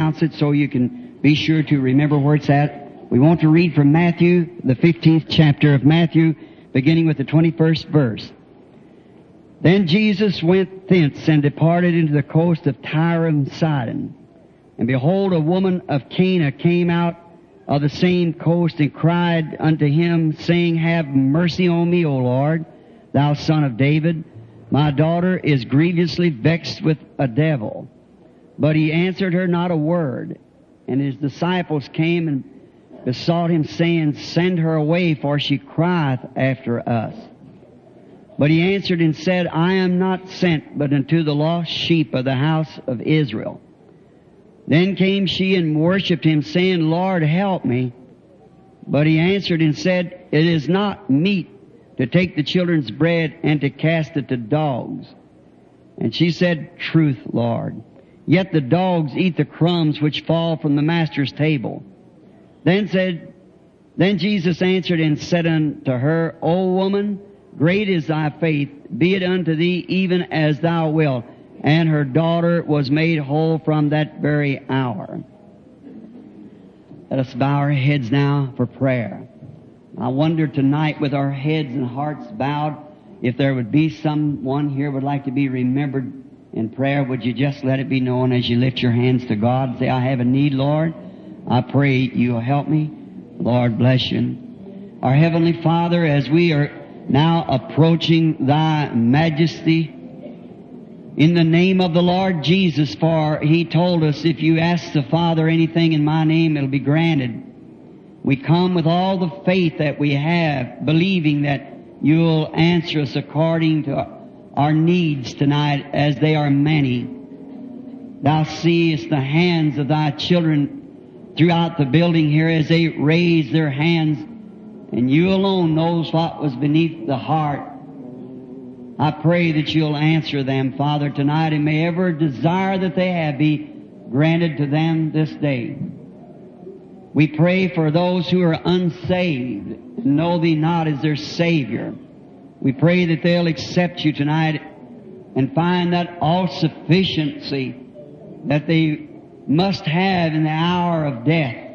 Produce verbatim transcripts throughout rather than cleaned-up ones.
announce it so you can be sure to remember where it's at. We want to read from Matthew, the fifteenth chapter of Matthew, beginning with the twenty-first verse. Then Jesus went thence and departed into the coast of Tyre and Sidon. And behold, a woman of Cana came out of the same coast and cried unto him, saying, Have mercy on me, O Lord, thou son of David. My daughter is grievously vexed with a devil. But he answered her not a word. And his disciples came and besought him, saying, Send her away, for she crieth after us. But he answered and said, I am not sent but unto the lost sheep of the house of Israel. Then came she and worshipped him, saying, Lord, help me. But he answered and said, It is not meet to take the children's bread and to cast it to dogs. And she said, Truth, Lord. Yet the dogs eat the crumbs which fall from the master's table. Then said, Then Jesus answered and said unto her, O woman, great is thy faith, be it unto thee even as thou wilt. And her daughter was made whole from that very hour. Let us bow our heads now for prayer. I wonder tonight, with our heads and hearts bowed, if there would be someone here would like to be remembered in prayer. Would you just let it be known as you lift your hands to God and say, I have a need, Lord. I pray you'll help me. Lord, bless you. Our Heavenly Father, as we are now approaching Thy majesty, in the name of the Lord Jesus, for He told us, if you ask the Father anything in my name, it'll be granted. We come with all the faith that we have, believing that you'll answer us according to our needs tonight, as they are many. Thou seest the hands of Thy children throughout the building here as they raise their hands, and you alone knows what was beneath the heart. I pray that you'll answer them, Father, tonight, and may every desire that they have be granted to them this day. We pray for those who are unsaved and know Thee not as their Savior. We pray that they'll accept You tonight and find that all-sufficiency that they must have in the hour of death.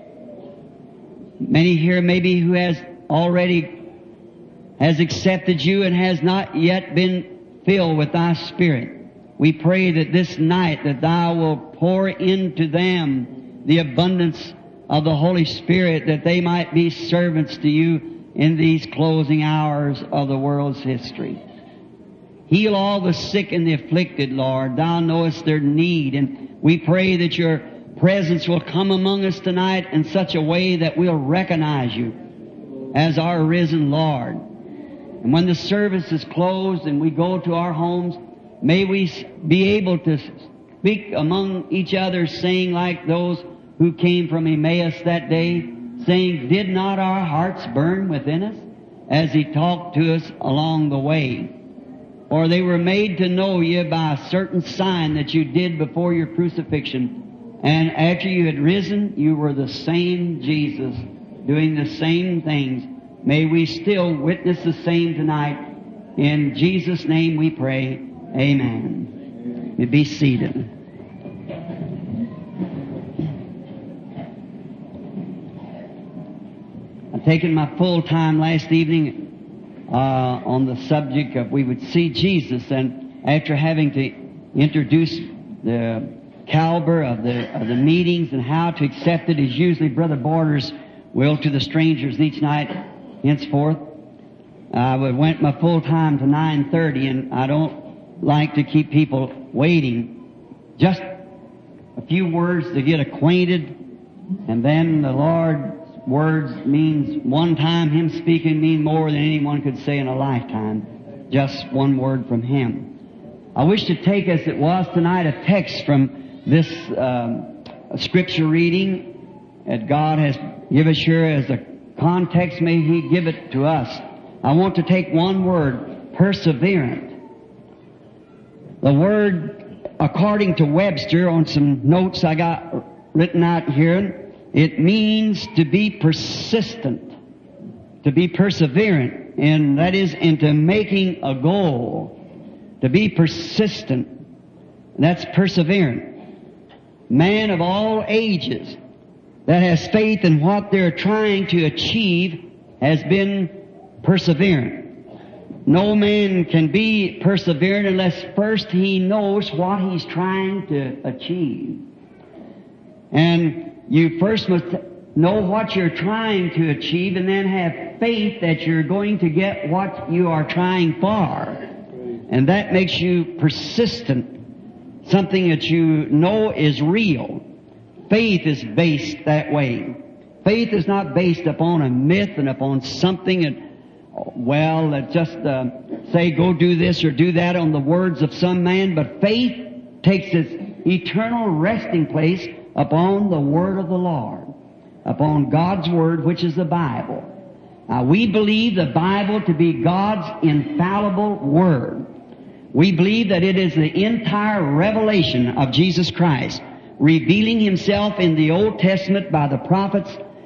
Many here maybe who has already has accepted You and has not yet been filled with Thy Spirit. We pray that this night that Thou will pour into them the abundance of the Holy Spirit, that they might be servants to You in these closing hours of the world's history. Heal all the sick and the afflicted, Lord. Thou knowest their need, and we pray that Your presence will come among us tonight in such a way that we'll recognize You as our risen Lord. And when the service is closed and we go to our homes, may we be able to speak among each other, saying like those who came from Emmaus that day, saying, Did not our hearts burn within us as He talked to us along the way? Or they were made to know You by a certain sign that You did before Your crucifixion. And after You had risen, You were the same Jesus, doing the same things. May we still witness the same tonight. In Jesus' name we pray. Amen. You be seated. I've taken my full time last evening uh, on the subject of we would see Jesus, and after having to introduce the caliber of the of the meetings and how to accept it, is usually Brother Borders will to the strangers each night. Henceforth, I went my full time to nine thirty, and I don't like to keep people waiting. Just a few words to get acquainted, and then the Lord's words means one time. Him speaking mean more than anyone could say in a lifetime. Just one word from Him. I wish to take, as it was tonight, a text from this um, scripture reading that God has given us here as a context. May He give it to us. I want to take one word, perseverant. The word, according to Webster, on some notes I got written out here, it means to be persistent, to be perseverant, and that is into making a goal. To be persistent, that's perseverant. man of all ages that has faith in what they're trying to achieve has been perseverant. No man can be perseverant unless first he knows what he's trying to achieve. And you first must know what you're trying to achieve and then have faith that you're going to get what you are trying for. And that makes you persistent, something that you know is real. Faith is based that way. Faith is not based upon a myth and upon something that, well, that just uh, say go do this or do that on the words of some man, but faith takes its eternal resting place upon the Word of the Lord, upon God's Word, which is the Bible. Now, we believe the Bible to be God's infallible Word. We believe that it is the entire revelation of Jesus Christ, revealing Himself in the Old Testament by the prophets,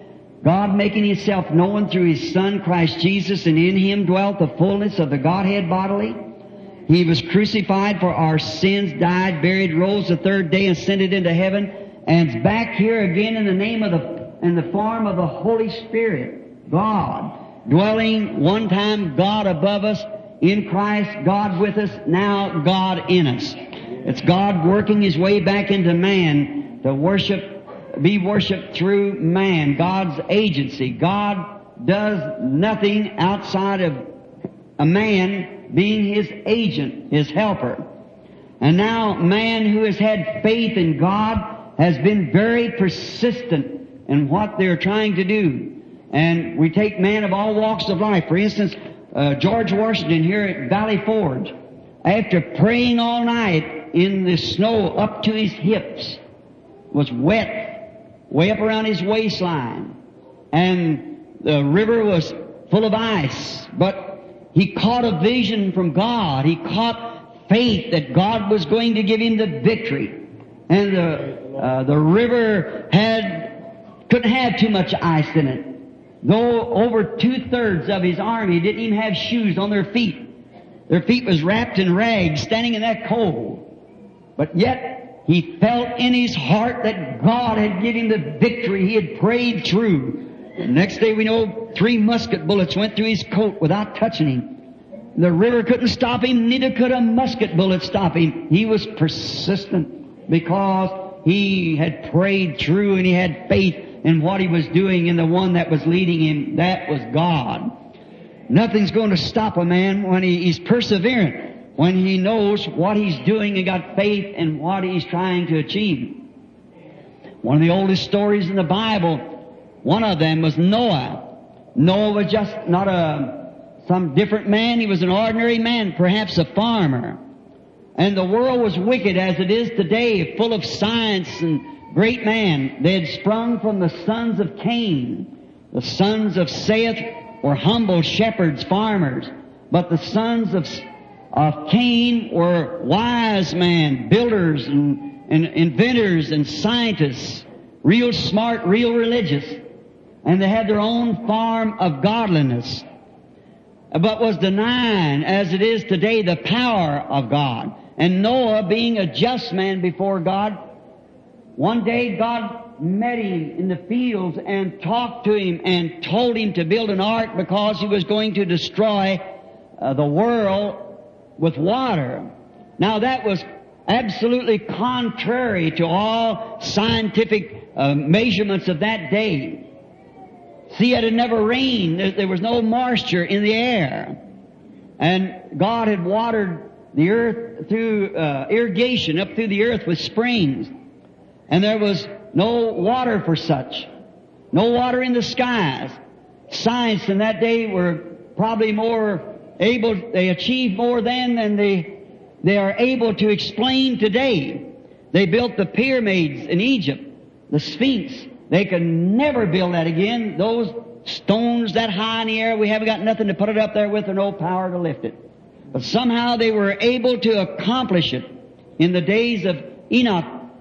God making Himself known through His Son, Christ Jesus, and in Him dwelt the fullness of the Godhead bodily. He was crucified for our sins, died, buried, rose the third day, and ascended into heaven, and is back here again in the name of the, in the form of the Holy Spirit, God, dwelling one time God above us, in Christ, God with us, now God in us. It's God working His way back into man to worship be worshipped through man, God's agency. God does nothing outside of a man being His agent, His helper. And now man who has had faith in God has been very persistent in what they're trying to do. And we take men of all walks of life. For instance, uh, George Washington here at Valley Forge, after praying all night in the snow up to his hips, was wet, way up around his waistline, and the river was full of ice, but he caught a vision from God. He caught faith that God was going to give him the victory, and the uh, the river had couldn't have too much ice in it. Though over two-thirds of his army didn't even have shoes on their feet. Their feet was wrapped in rags, standing in that cold. But yet, he felt in his heart that God had given him the victory he had prayed through. The next day we know three musket bullets went through his coat without touching him. The river couldn't stop him, neither could a musket bullet stop him. He was persistent because he had prayed through and he had faith in what he was doing and the one that was leading him. That was God. Nothing's going to stop a man when he, he's perseverant, when he knows what he's doing and got faith in what he's trying to achieve. One of the oldest stories in the Bible, one of them was Noah. Noah was just not a some different man. He was an ordinary man, perhaps a farmer. And the world was wicked as it is today, full of science and great man. They had sprung from the sons of Cain. The sons of Seth were humble shepherds, farmers. But the sons of, of Cain were wise men, builders and, and inventors and scientists, real smart, real religious. And they had their own farm of godliness, but was denying, as it is today, the power of God. And Noah, being a just man before God, one day God met him in the fields and talked to him and told him to build an ark because he was going to destroy uh, the world with water. Now that was absolutely contrary to all scientific uh, measurements of that day. See, it had never rained. There was no moisture in the air. And God had watered the earth through uh, irrigation up through the earth with springs. And there was no water for such. No water in the skies. Science in that day were probably more able, they achieved more then than they, they are able to explain today. They built the pyramids in Egypt, the Sphinx. They could never build that again. Those stones that high in the air, we haven't got nothing to put it up there with or no power to lift it. But somehow they were able to accomplish it in the days of Enoch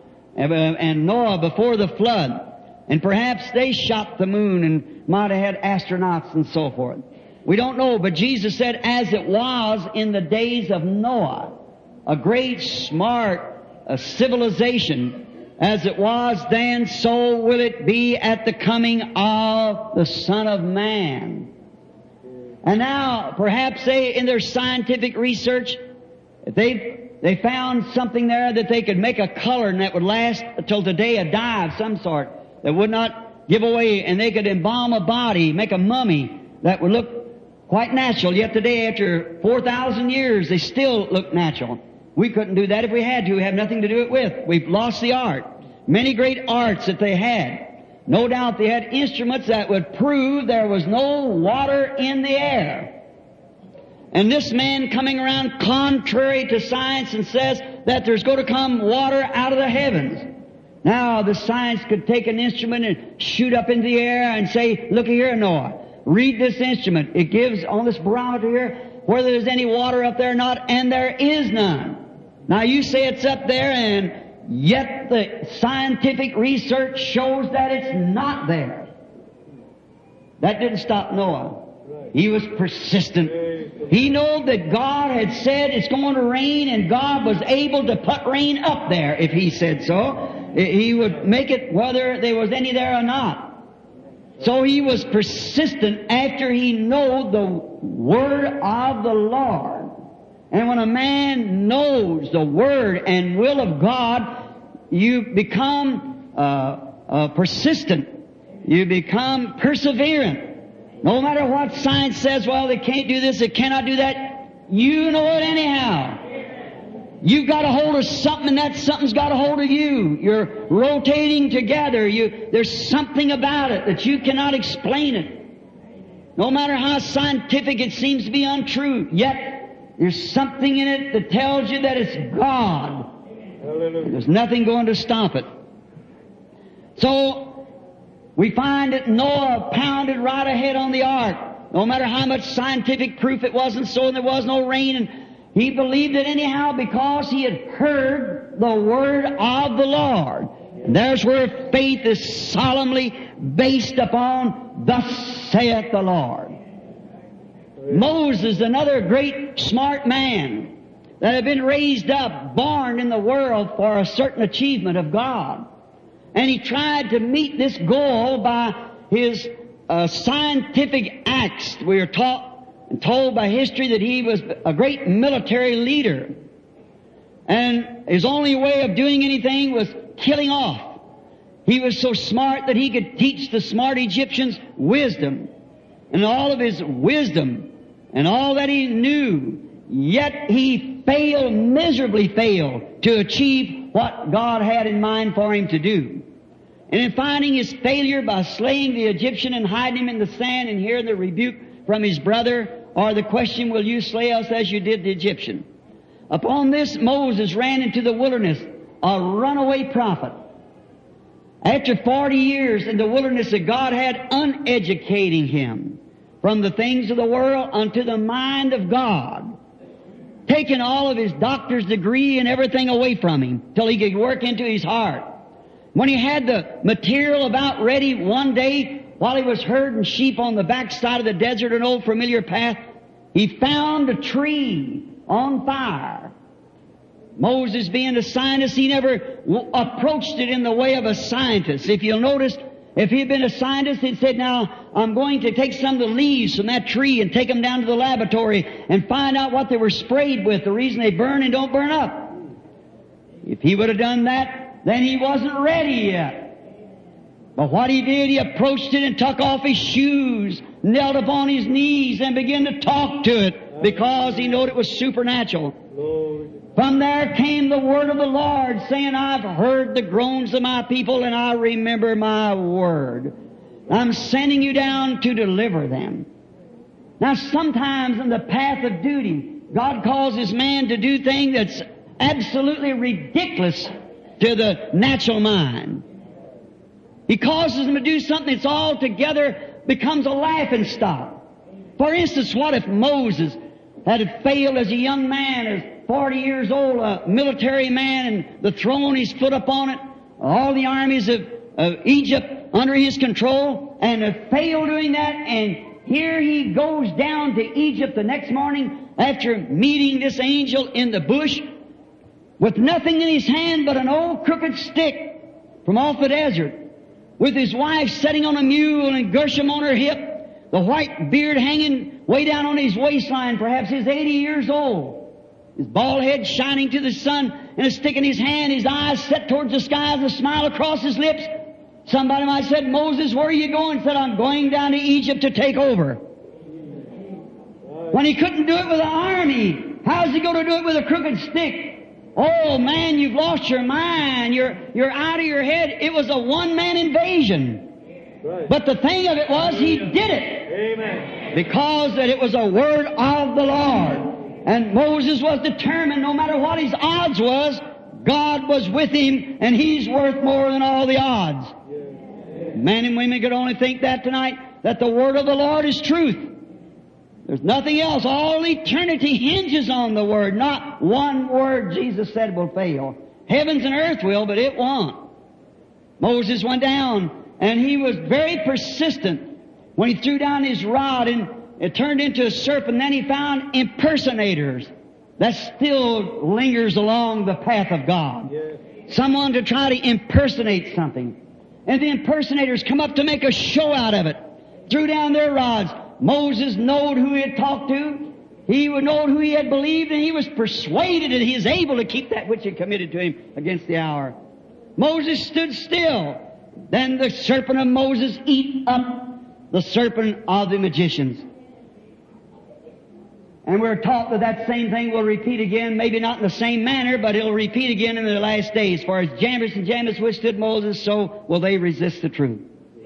and Noah before the flood. And perhaps they shot the moon and might have had astronauts and so forth. We don't know, but Jesus said, as it was in the days of Noah, a great, smart a civilization As it was then, so will it be at the coming of the Son of Man. And now, perhaps they, in their scientific research, they they found something there that they could make a color and that would last until the day a dye of some sort that would not give away, and they could embalm a body, make a mummy that would look quite natural. Yet today, after four thousand years, they still look natural. We couldn't do that if we had to. We have nothing to do it with. We've lost the art. Many great arts that they had. No doubt they had instruments that would prove there was no water in the air. And this man coming around contrary to science and says that there's going to come water out of the heavens. Now, the science could take an instrument and shoot up into the air and say, look here, Noah, read this instrument. It gives on this barometer here whether there's any water up there or not, and there is none. Now, you say it's up there, and yet the scientific research shows that it's not there. That didn't stop Noah. He was persistent. He knew that God had said it's going to rain, and God was able to put rain up there if He said so. He would make it whether there was any there or not. So he was persistent after he knew the Word of the Lord. And when a man knows the Word and will of God, you become uh, uh, persistent. You become perseverant. No matter what science says, well, they can't do this, they cannot do that, you know it anyhow. You've got a hold of something, and that something's got a hold of you. You're rotating together. You, there's something about it that you cannot explain it. No matter how scientific it seems to be untrue, yet there's something in it that tells you that it's God. There's nothing going to stop it. So, we find that Noah pounded right ahead on the ark. No matter how much scientific proof it wasn't so, and there was no rain, and he believed it anyhow because he had heard the Word of the Lord. And there's where faith is solemnly based upon, thus saith the Lord. Moses, another great smart man that had been raised up, born in the world for a certain achievement of God. And he tried to meet this goal by his uh, scientific acts. We are taught and told by history that he was a great military leader. And his only way of doing anything was killing off. He was so smart that he could teach the smart Egyptians wisdom. And all of his wisdom and all that he knew, yet he failed, miserably failed, to achieve what God had in mind for him to do. And in finding his failure by slaying the Egyptian and hiding him in the sand and hearing the rebuke from his brother, or the question, will you slay us as you did the Egyptian? Upon this, Moses ran into the wilderness, a runaway prophet. After forty years in the wilderness, that God had uneducating him from the things of the world unto the mind of God, taking all of his doctor's degree and everything away from him till he could work into his heart. When he had the material about ready one day, while he was herding sheep on the backside of the desert, an old familiar path, he found a tree on fire. Moses, being a scientist, he never w- approached it in the way of a scientist. If you'll notice, if he had been a scientist, he'd said, now, I'm going to take some of the leaves from that tree and take them down to the laboratory and find out what they were sprayed with, the reason they burn and don't burn up. If he would have done that, then he wasn't ready yet. But what he did, he approached it and took off his shoes, knelt upon his knees, and began to talk to it because he knew it was supernatural. From there came the word of the Lord, saying, I've heard the groans of my people, and I remember my word. I'm sending you down to deliver them. Now, sometimes in the path of duty, God causes man to do things that's absolutely ridiculous to the natural mind. He causes them to do something that's altogether becomes a laughing stock. For instance, what if Moses had failed as a young man, as forty years old, a military man, and the throne, his foot upon it, all the armies of, of Egypt under his control, and had failed doing that, and here he goes down to Egypt the next morning after meeting this angel in the bush with nothing in his hand but an old crooked stick. from off the desert, with his wife sitting on a mule and Gershom on her hip, the white beard hanging way down on his waistline. Perhaps he's eighty years old. His bald head shining to the sun, and a stick in his hand, his eyes set towards the sky, and a smile across his lips. Somebody might have said, Moses, where are you going? He said, I'm going down to Egypt to take over. When he couldn't do it with an army, how's he going to do it with a crooked stick? Oh man, you've lost your mind. You're, you're out of your head. It was a one-man invasion. Right. But the thing of it was, he did it. Amen. Because that it was a word of the Lord. And Moses was determined, no matter what his odds was, God was with him, and he's worth more than all the odds. Yeah. Men and women could only think that tonight, that the word of the Lord is truth. There's nothing else. All eternity hinges on the word. Not one word Jesus said will fail. Heavens and earth will, but it won't. Moses went down, and he was very persistent when he threw down his rod, and it turned into a serpent. Then he found impersonators that still lingers along the path of God. Yes. Someone to try to impersonate something. And the impersonators come up to make a show out of it. Threw down their rods. Moses knowed who he had talked to. He would know who he had believed, and he was persuaded that he is able to keep that which he committed to him against the hour. Moses stood still. Then the serpent of Moses eat up the serpent of the magicians. And we're taught that that same thing will repeat again, maybe not in the same manner, but it'll repeat again in the last days. For as Jannes and Jambres withstood Moses, so will they resist the truth.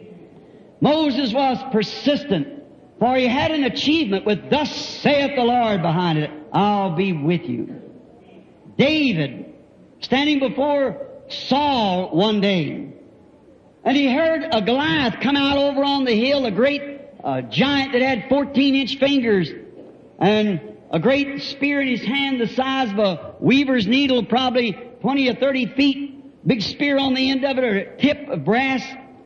Moses was persistent, for he had an achievement with thus saith the Lord behind it, I'll be with you. David, standing before Saul one day, and he heard a Goliath come out over on the hill, a great uh, giant that had fourteen-inch fingers, and a great spear in his hand the size of a weaver's needle, probably twenty or thirty feet, big spear on the end of it, or a tip of brass.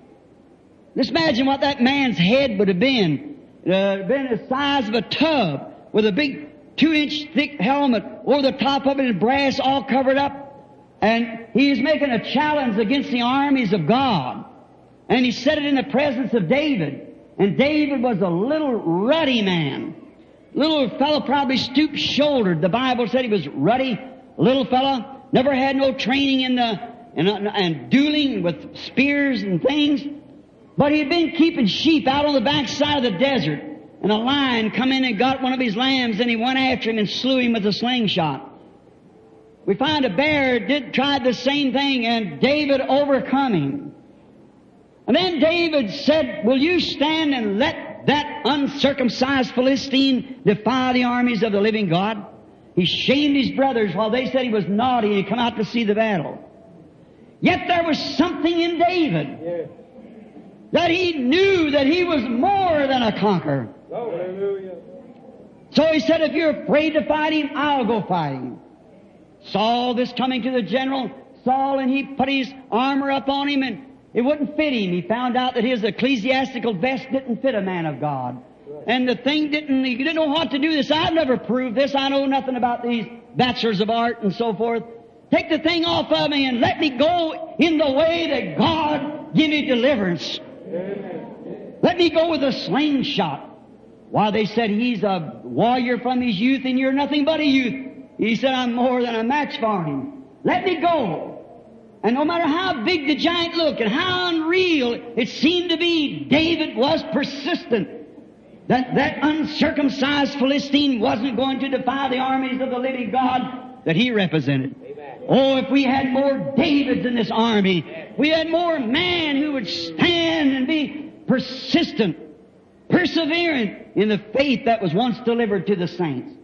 Just imagine what that man's head would have been. It would have been the size of a tub, with a big two-inch thick helmet over the top of it, and brass all covered up. And he's making a challenge against the armies of God. And he said it in the presence of David. And David was a little ruddy man. Little fellow, probably stoop-shouldered. The Bible said he was ruddy, little fellow. Never had no training in the, in, and dueling with spears and things. But he had been keeping sheep out on the backside of the desert. And a lion come in and got one of his lambs, and he went after him and slew him with a slingshot. We find a bear did try the same thing, and David overcome him. And then David said, will you stand and let that uncircumcised Philistine defy the armies of the living God? He shamed his brothers while they said he was naughty and he come out to see the battle. Yet there was something in David, yeah, that he knew that he was more than a conqueror. Hallelujah. So he said, if you're afraid to fight him, I'll go fight him. Saul, this coming to the general, Saul, and he put his armor up on him, and it wouldn't fit him. He found out that his ecclesiastical vest didn't fit a man of God. Right. And the thing didn't, he didn't know what to do this. I've never proved this. I know nothing about these bachelors of art and so forth. Take the thing off of me and let me go in the way that God give me deliverance. Amen. Let me go with a slingshot. Why, they said he's a warrior from his youth and you're nothing but a youth. He said, I'm more than a match for him. Let me go. And no matter how big the giant looked and how unreal it seemed to be, David was persistent that that uncircumcised Philistine wasn't going to defy the armies of the living God that he represented. Amen. Oh, if we had more Davids in this army, if we had more men who would stand and be persistent, perseverant in the faith that was once delivered to the saints.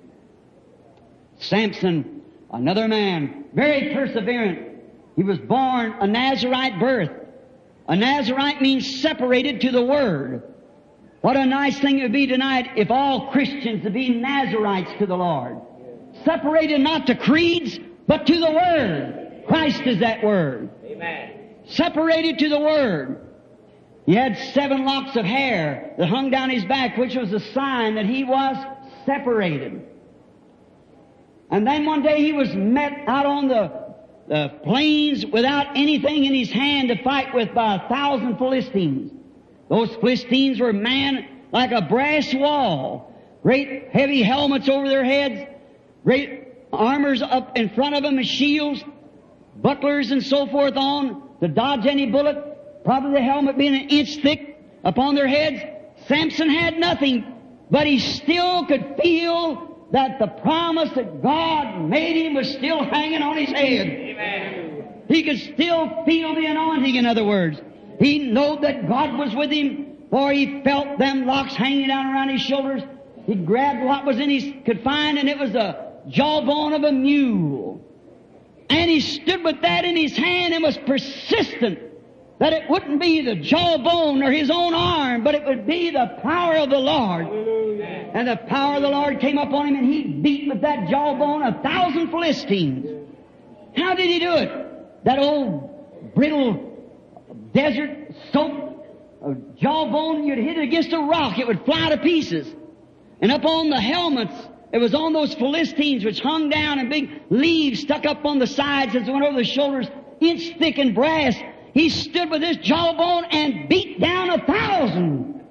Samson, another man, very perseverant. He was born a Nazarite birth. A Nazarite means separated to the Word. What a nice thing it would be tonight if all Christians would be Nazarites to the Lord. Separated not to creeds, but to the Word. Christ is that Word. Amen. Separated to the Word. He had seven locks of hair that hung down his back, which was a sign that he was separated. And then one day he was met out on the the plains without anything in his hand to fight with by a thousand Philistines. Those Philistines were man like a brass wall, great heavy helmets over their heads, great armors up in front of them and shields, bucklers and so forth on to dodge any bullet, probably the helmet being an inch thick upon their heads. Samson had nothing, but he still could feel that the promise that God made him was still hanging on his head. Amen. He could still feel the anointing, in other words. He knew that God was with him, for he felt them locks hanging down around his shoulders. He grabbed what was in his, could find, and it was the jawbone of a mule. And he stood with that in his hand and was persistent that it wouldn't be the jawbone or his own arm, but it would be the power of the Lord. Hallelujah. And the power of the Lord came upon him, and he beat with that jawbone a thousand Philistines. How did he do it? That old brittle desert soap jawbone, you'd hit it against a rock, it would fly to pieces. And up on the helmets, it was on those Philistines which hung down, and big leaves stuck up on the sides as it went over the shoulders, inch thick and brass. He stood with his jawbone and beat down a thousand.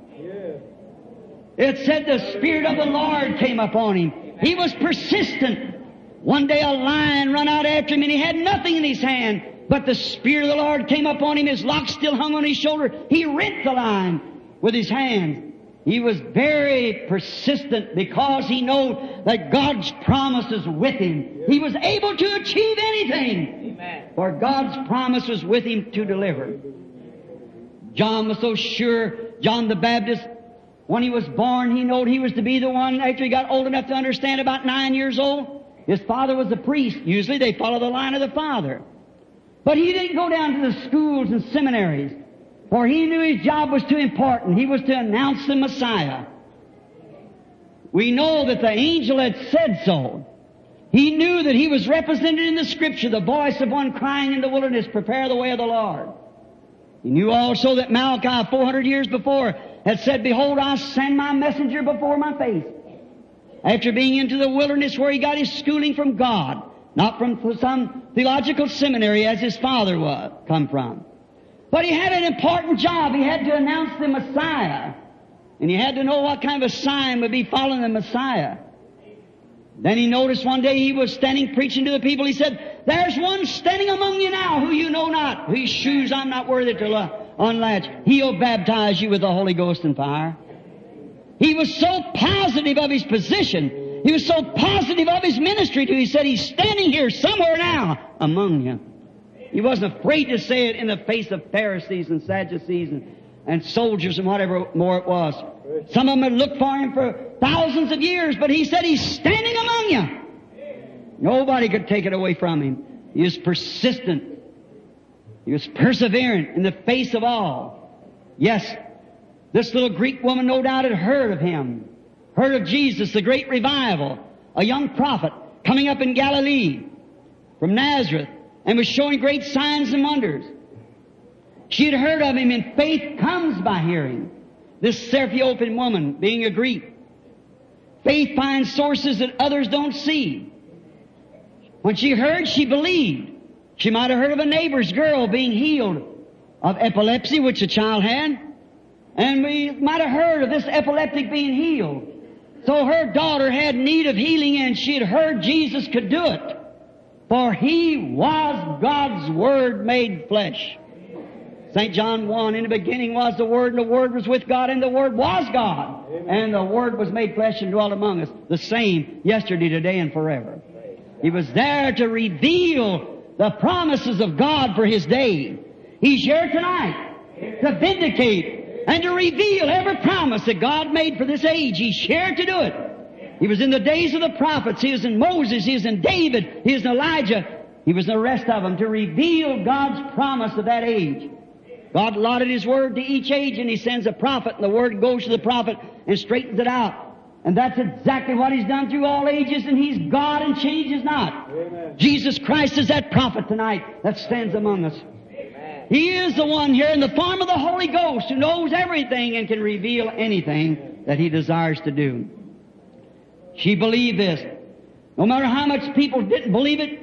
Yeah. It said the Spirit of the Lord came upon him. He was persistent. One day a lion ran out after him, and he had nothing in his hand, but the Spirit of the Lord came upon him. His lock still hung on his shoulder. He rent the lion with his hands. He was very persistent because he knew that God's promise is with him. He was able to achieve anything. Amen. For God's promise was with him to deliver. John was so sure, John the Baptist, when he was born, he knew he was to be the one. After he got old enough to understand, about nine years old, his father was a priest. Usually they follow the line of the father. But he didn't go down to the schools and seminaries, for he knew his job was too important. He was to announce the Messiah. We know that the angel had said so. He knew that he was represented in the Scripture, the voice of one crying in the wilderness, prepare the way of the Lord. He knew also that Malachi, four hundred years before, had said, behold, I send my messenger before my face. After being into the wilderness where he got his schooling from God, not from some theological seminary as his father was come from. But he had an important job. He had to announce the Messiah. And he had to know what kind of a sign would be following the Messiah. Then he noticed one day he was standing preaching to the people. He said, there's one standing among you now who you know not, whose shoes I'm not worthy to unlatch. He'll baptize you with the Holy Ghost and fire. He was so positive of his position. He was so positive of his ministry too. He said, he's standing here somewhere now among you. He wasn't afraid to say it in the face of Pharisees and Sadducees and, and soldiers and whatever more it was. Some of them had looked for him for thousands of years, but he said, he's standing among you. Nobody could take it away from him. He was persistent. He was perseverant in the face of all. Yes, this little Greek woman no doubt had heard of him, heard of Jesus, the great revival, a young prophet coming up in Galilee from Nazareth, and was showing great signs and wonders. She had heard of him, and faith comes by hearing. This Ethiopian woman, being a Greek, faith finds sources that others don't see. When she heard, she believed. She might have heard of a neighbor's girl being healed of epilepsy, which the child had, and we might have heard of this epileptic being healed. So her daughter had need of healing, and she had heard Jesus could do it. For He was God's Word made flesh. Saint John one, in the beginning was the Word, and the Word was with God, and the Word was God. Amen. And the Word was made flesh and dwelt among us, the same yesterday, today, and forever. He was there to reveal the promises of God for His day. He's here tonight to vindicate and to reveal every promise that God made for this age. He's here to do it. He was in the days of the prophets. He was in Moses. He was in David. He was in Elijah. He was in the rest of them to reveal God's promise of that age. God allotted His Word to each age, and He sends a prophet, and the Word goes to the prophet and straightens it out. And that's exactly what He's done through all ages, and He's God and changes not. Amen. Jesus Christ is that prophet tonight that stands among us. Amen. He is the one here in the form of the Holy Ghost who knows everything and can reveal anything that He desires to do. She believed this. No matter how much people didn't believe it,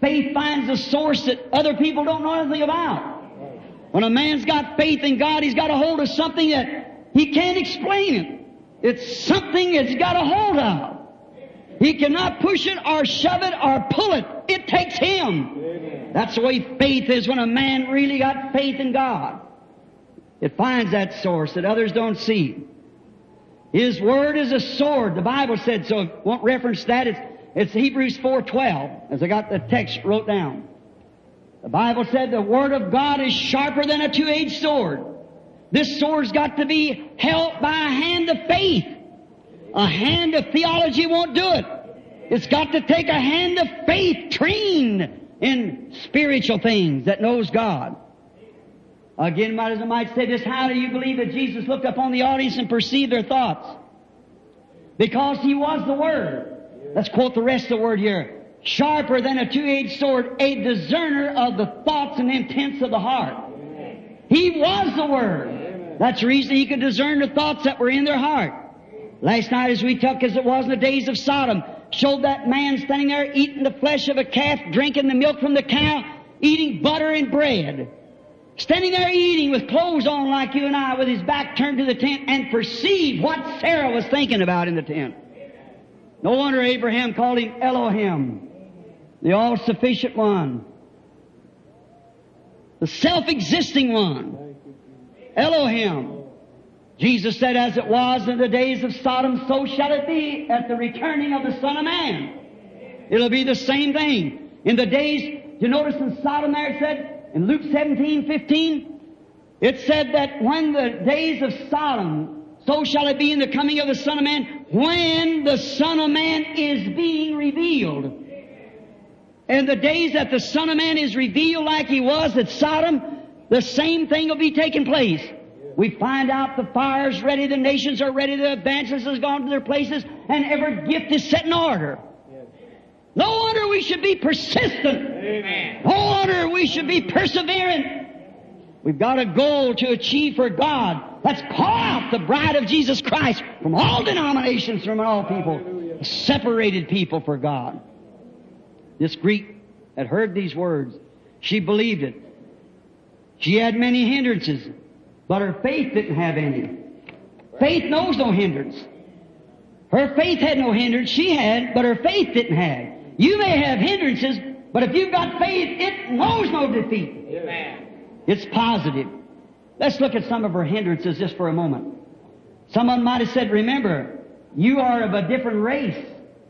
Faith finds a source that other people don't know anything about. When a man's got faith in God, he's got a hold of something that he can't explain it. It's something he's got a hold of. He cannot push it or shove it or pull it. It takes him. Amen. That's the way faith is when a man really got faith in God. It finds that source that others don't see. His Word is a sword. The Bible said so. Won't reference that. It's, it's Hebrews four twelve, as I got the text wrote down. The Bible said the Word of God is sharper than a two-edged sword. This sword's got to be held by a hand of faith. A hand of theology won't do it. It's got to take a hand of faith trained in spiritual things that knows God. Again, might as I might say this, how do you believe that Jesus looked upon the audience and perceived their thoughts? Because He was the Word. Let's quote the rest of the Word here. Sharper than a two-edged sword, a discerner of the thoughts and intents of the heart. He was the Word. That's the reason He could discern the thoughts that were in their heart. Last night as we took, as it was in the days of Sodom, showed that man standing there eating the flesh of a calf, drinking the milk from the cow, eating butter and bread. Standing there eating with clothes on like you and I, with his back turned to the tent, and perceived what Sarah was thinking about in the tent. No wonder Abraham called him Elohim, the all-sufficient one, the self-existing one, Elohim. Jesus said, as it was in the days of Sodom, so shall it be at the returning of the Son of Man. It'll be the same thing. In the days, you notice in Sodom there it said, in Luke seventeen fifteen, it said that when the days of Sodom, so shall it be in the coming of the Son of Man, when the Son of Man is being revealed. And the days that the Son of Man is revealed like He was at Sodom, the same thing will be taking place. We find out the fire's ready, the nations are ready, the evangelists have gone to their places, and every gift is set in order. No wonder we should be persistent. Amen. No wonder we should be perseverant. We've got a goal to achieve for God. Let's call out the bride of Jesus Christ from all denominations, from all people, separated people for God. This Greek had heard these words. She believed it. She had many hindrances, but her faith didn't have any. Faith knows no hindrance. Her faith had no hindrance. She had, but her faith didn't have. You may have hindrances, but if you've got faith, it knows no defeat. Amen. It's positive. Let's look at some of her hindrances just for a moment. Someone might have said, remember, you are of a different race.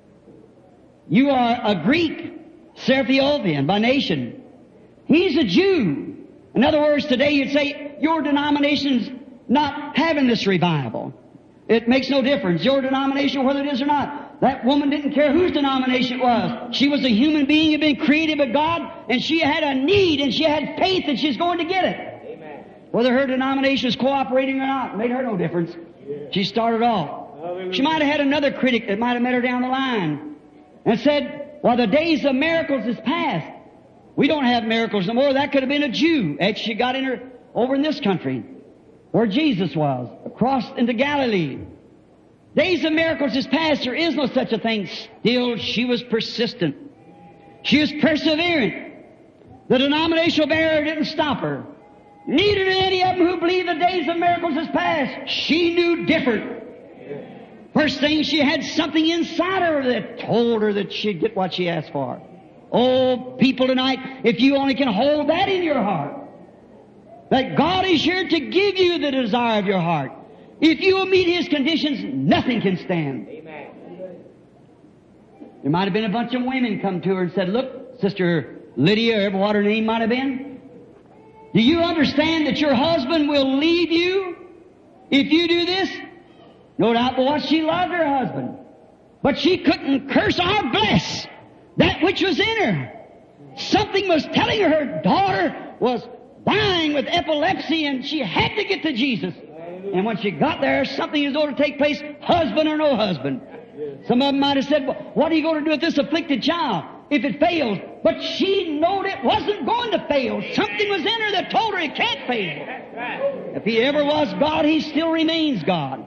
You are a Greek, Seraphiothian by nation. He's a Jew. In other words, today you'd say, your denomination's not having this revival. It makes no difference, your denomination, whether it is or not. That woman didn't care whose denomination it was. She was a human being who had been created by God, and she had a need, and she had faith that she's going to get it. Amen. Whether her denomination was cooperating or not, made her no difference. Yeah. She started off. Hallelujah. She might have had another critic that might have met her down the line and said, well, the days of miracles is past. We don't have miracles no more. That could have been a Jew as she got in her over in this country where Jesus was, across into Galilee. Days of miracles is past. There is no such a thing. Still, she was persistent. She was perseverant. The denominational barrier didn't stop her. Neither did any of them who believed the days of miracles is past. She knew different. First thing, she had something inside her that told her that she'd get what she asked for. Oh, people tonight, if you only can hold that in your heart, that God is here to give you the desire of your heart. If you will meet His conditions, nothing can stand. Amen. There might have been a bunch of women come to her and said, look, Sister Lydia, or what her name might have been, do you understand that your husband will leave you if you do this? No doubt but what, she loved her husband. But she couldn't curse or bless that which was in her. Something was telling her her daughter was dying with epilepsy and she had to get to Jesus. And when she got there, something is going to take place, husband or no husband. Some of them might have said, well, what are you going to do with this afflicted child if it fails? But she knowed it wasn't going to fail. Something was in her that told her it can't fail. If He ever was God, He still remains God.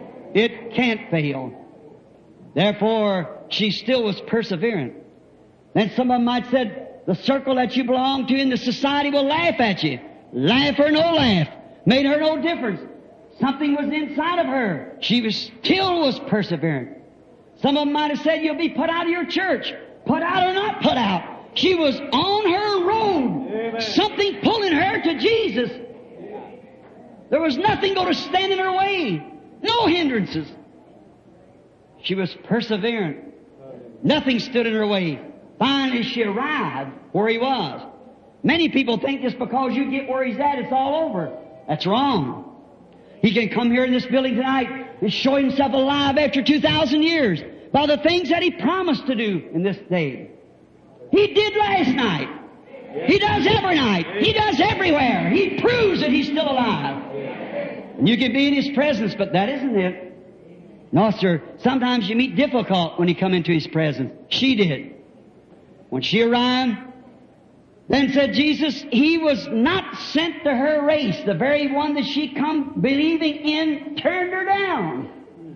It can't fail. Therefore, she still was perseverant. Then some of them might said, the circle that you belong to in the society will laugh at you. Laugh or no laugh. Made her no difference. Something was inside of her. She was still was perseverant. Some of them might have said, you'll be put out of your church. Put out or not put out. She was on her road. Amen. Something pulling her to Jesus. There was nothing going to stand in her way. No hindrances. She was perseverant. Nothing stood in her way. Finally, she arrived where he was. Many people think just because you get where he's at, it's all over. That's wrong. He can come here in this building tonight and show himself alive after two thousand years by the things that he promised to do in this day. He did last night. He does every night. He does everywhere. He proves that he's still alive. And you can be in his presence, but that isn't it. No, sir. Sometimes you meet difficult when you come into his presence. She did. When she arrived, then said Jesus, he was not sent to her race. The very one that she come believing in turned her down.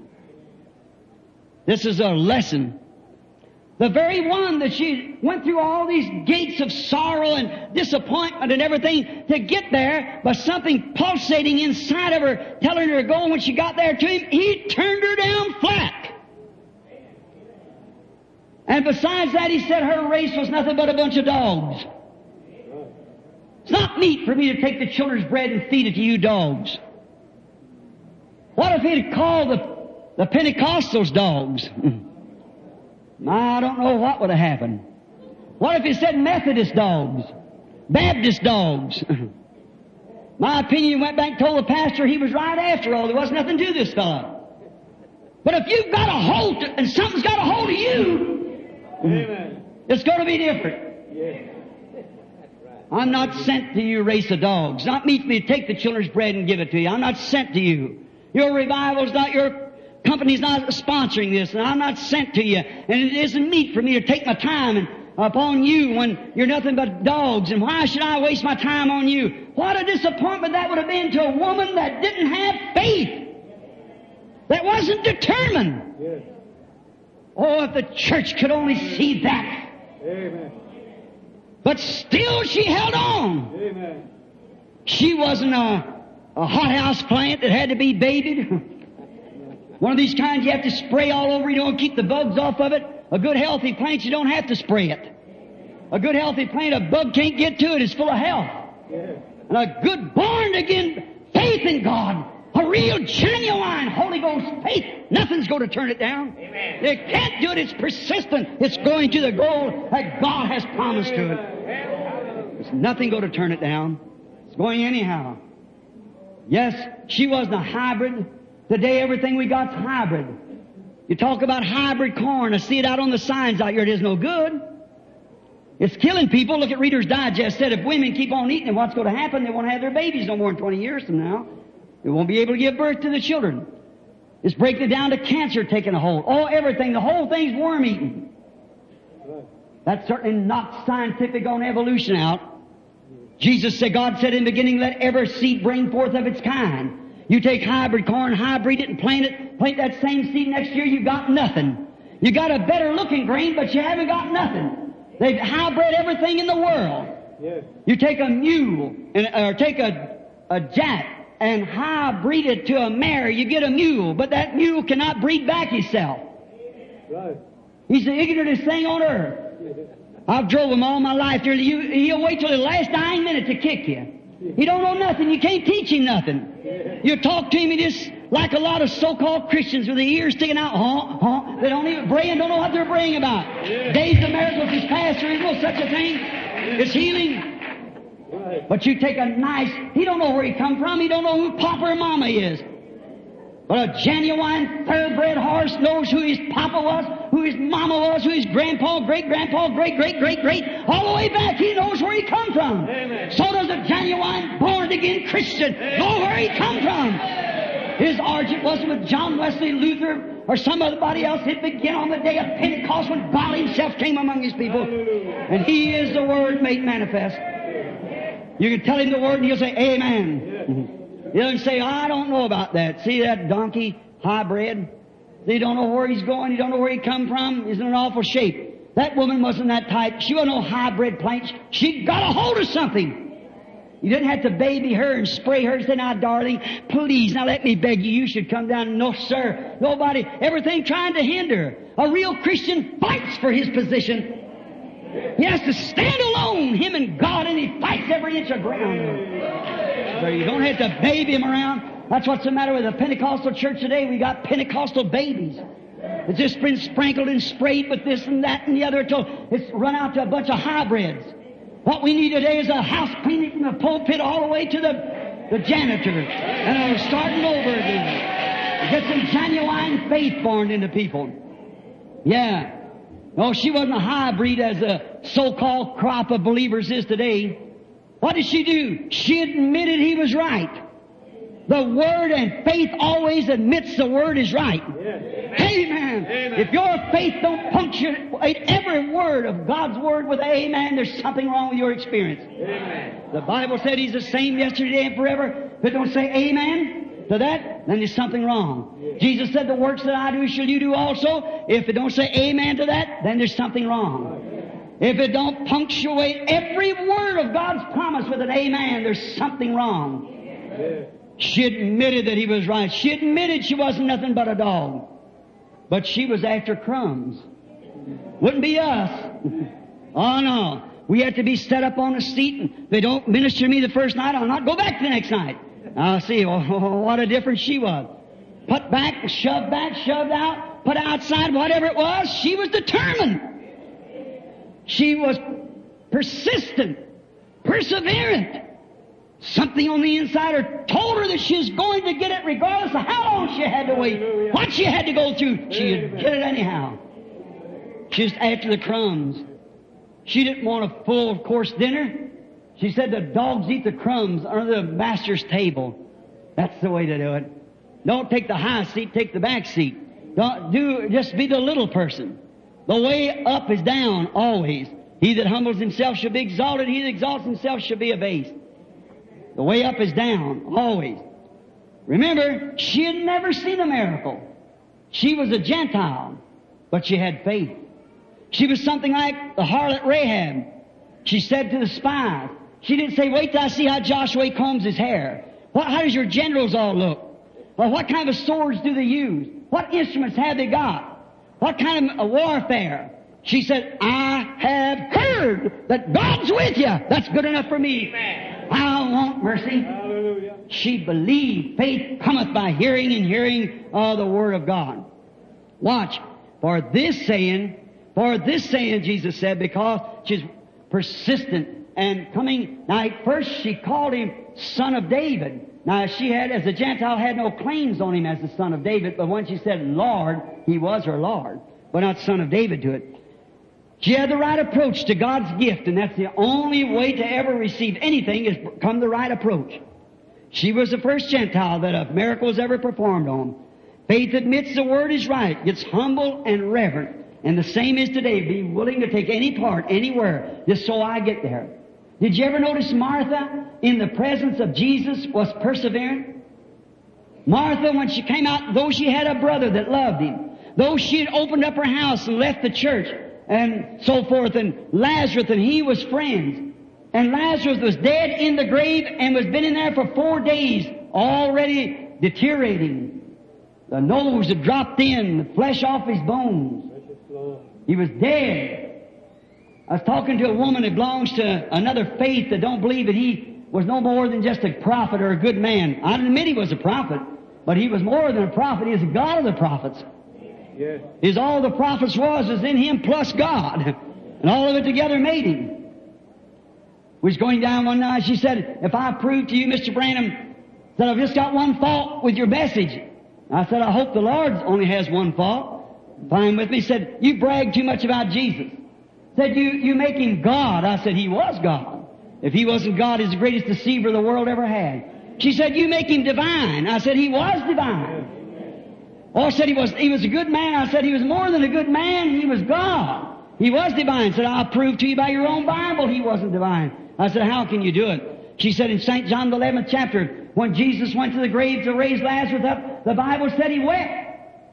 This is a lesson. The very one that she went through all these gates of sorrow and disappointment and everything to get there, but something pulsating inside of her, telling her to go. When she got there to him, he turned her down flat. And besides that, he said her race was nothing but a bunch of dogs. It's not meet for me to take the children's bread and feed it to you dogs. What if he'd called the, the Pentecostals dogs? I don't know what would have happened. What if he said Methodist dogs? Baptist dogs? My opinion, went back and told the pastor he was right after all. There wasn't nothing to this fellow. But if you've got a hold to, and something's got a hold of you, amen, it's going to be different. Yeah. I'm not sent to you, race of dogs. Not meet for me to take the children's bread and give it to you. I'm not sent to you. Your revival's not, your company's not sponsoring this, and I'm not sent to you. And it isn't meet for me to take my time and upon you when you're nothing but dogs. And why should I waste my time on you? What a disappointment that would have been to a woman that didn't have faith, that wasn't determined. Yes. Oh, if the church could only see that. Amen. But still she held on. Amen. She wasn't a, a hothouse plant that had to be babied. One of these kinds you have to spray all over. You don't keep the bugs off of it. A good healthy plant, you don't have to spray it. A good healthy plant, a bug can't get to it. It's full of health. Yeah. And a good born again faith in God, a real genuine Holy Ghost faith, nothing's going to turn it down. Amen. It can't do it. It's persistent. It's going to the goal that God has promised to it. There's nothing going to turn it down. It's going anyhow. Yes, she wasn't a hybrid. Today everything we got's hybrid. You talk about hybrid corn. I see it out on the signs out here. It is no good. It's killing people. Look at Reader's Digest. Said if women keep on eating, what's going to happen? They won't have their babies no more than twenty years from now. They won't be able to give birth to the children. It's breaking it down to cancer taking a hold. Oh, everything. The whole thing's worm eaten. That's certainly not scientific on evolution out. Jesus said, God said in the beginning, let every seed bring forth of its kind. You take hybrid corn, hybrid it, and plant it, plant that same seed next year, you got nothing. You got a better looking grain, but you haven't got nothing. They've hybrid everything in the world. Yes. You take a mule, and, or take a, a jack, and hybrid it to a mare, you get a mule, but that mule cannot breed back himself. Right. He's the ignorantest thing on earth. I've drove him all my life. He'll wait till the last dying minute to kick you. He don't know nothing. You can't teach him nothing. You talk to him, he just like a lot of so-called Christians with the ears sticking out. Huh, huh. They don't even pray and don't know what they're praying about. Yeah. Days of miracles is past. There is no such a thing. It's healing. Right. But you take a nice, he don't know where he come from. He don't know who Papa or Mama is. But a genuine, thoroughbred horse knows who his Papa was, who his Mama was, who his Grandpa, Great-Grandpa, Great-Great-Great-Great, all the way back. He knows where he come from. Amen. So does a genuine, born-again Christian know where he come from. His origin wasn't with John Wesley, Luther, or somebody else. It began on the day of Pentecost when God himself came among his people. And he is the Word made manifest. You can tell him the Word and he'll say, Amen. He doesn't say, I don't know about that. See that donkey, hybrid? He don't know where he's going. He don't know where he come from. He's in an awful shape. That woman wasn't that type. She wasn't no hybrid plant. She got a hold of something. You didn't have to baby her and spray her and say, now, darling, please, now let me beg you, you should come down. No, sir. Nobody, everything trying to hinder. A real Christian fights for his position. He has to stand alone, him and God, and he fights every inch of ground. So you don't have to baby him around. That's what's the matter with the Pentecostal church today. We got Pentecostal babies. It's just been sprinkled and sprayed with this and that and the other until it's run out to a bunch of hybrids. What we need today is a house cleaning from the pulpit all the way to the, the janitor. And we're starting over again. Get some genuine faith born into people. Yeah. No, she wasn't a hybrid as a so-called crop of believers is today. What did she do? She admitted he was right. The Word and faith always admits the Word is right. Yes. Amen. Amen. If your faith don't punctuate every word of God's Word with amen, there's something wrong with your experience. Amen. The Bible said He's the same yesterday and forever. If it don't say amen to that, then there's something wrong. Yes. Jesus said, the works that I do shall you do also. If it don't say amen to that, then there's something wrong. If it don't punctuate every word of God's promise with an amen, there's something wrong. Yes. She admitted that he was right. She admitted she wasn't nothing but a dog. But she was after crumbs. Wouldn't be us. Oh no. We have to be set up on a seat, and if they don't minister to me the first night, I'll not go back the next night. I'll see. Oh, what a difference she was. Put back, shoved back, shoved out, put outside, whatever it was, she was determined. She was persistent, perseverant. Something on the inside her told her that she was going to get it regardless of how long she had to wait, what she had to go through. She'd get it anyhow. She was after the crumbs. She didn't want a full course dinner. She said the dogs eat the crumbs under the master's table. That's the way to do it. Don't take the high seat, take the back seat. Don't do, just be the little person. The way up is down always. He that humbles himself shall be exalted. He that exalts himself shall be abased. The way up is down, always. Remember, she had never seen a miracle. She was a Gentile, but she had faith. She was something like the harlot Rahab. She said to the spies, she didn't say, wait till I see how Joshua combs his hair. What, how does your generals all look? Or what kind of swords do they use? What instruments have they got? What kind of warfare? She said, I have heard that God's with you. That's good enough for me. Amen. I want mercy. Hallelujah. She believed. Faith cometh by hearing, and hearing of the Word of God. Watch. For this saying, for this saying, Jesus said, because she's persistent and coming. Now, at first she called him Son of David. Now, she had, as a Gentile, had no claims on him as the Son of David, but when she said Lord, he was her Lord, but not Son of David to it. She had the right approach to God's gift, and that's the only way to ever receive anything is come the right approach. She was the first Gentile that a miracle was ever performed on. Faith admits the Word is right, gets humble and reverent, and the same is today. Be willing to take any part, anywhere, just so I get there. Did you ever notice Martha, in the presence of Jesus, was perseverant? Martha, when she came out, though she had a brother that loved him, though she had opened up her house and left the church, and so forth, and Lazarus and he was friends. And Lazarus was dead in the grave and was been in there for four days, already deteriorating. The nose had dropped in, the flesh off his bones. He was dead. I was talking to a woman that belongs to another faith that don't believe that he was no more than just a prophet or a good man. I admit he was a prophet, but he was more than a prophet. He was the God of the prophets. Yes. Is all the prophets was is in him plus God. And all of it together made him. We was going down one night, she said, if I prove to you, Mister Branham, that I've just got one fault with your message. I said, I hope the Lord only has one fault. Fine with me. He said, you brag too much about Jesus. Said, you, you make him God. I said, he was God. If he wasn't God, he's the greatest deceiver the world ever had. She said, you make him divine. I said, he was divine. Oh, I said he was, he was a good man. I said he was more than a good man. He was God. He was divine. I said, I'll prove to you by your own Bible he wasn't divine. I said, how can you do it? She said in Saint John the eleventh chapter, when Jesus went to the grave to raise Lazarus up, the Bible said he wept.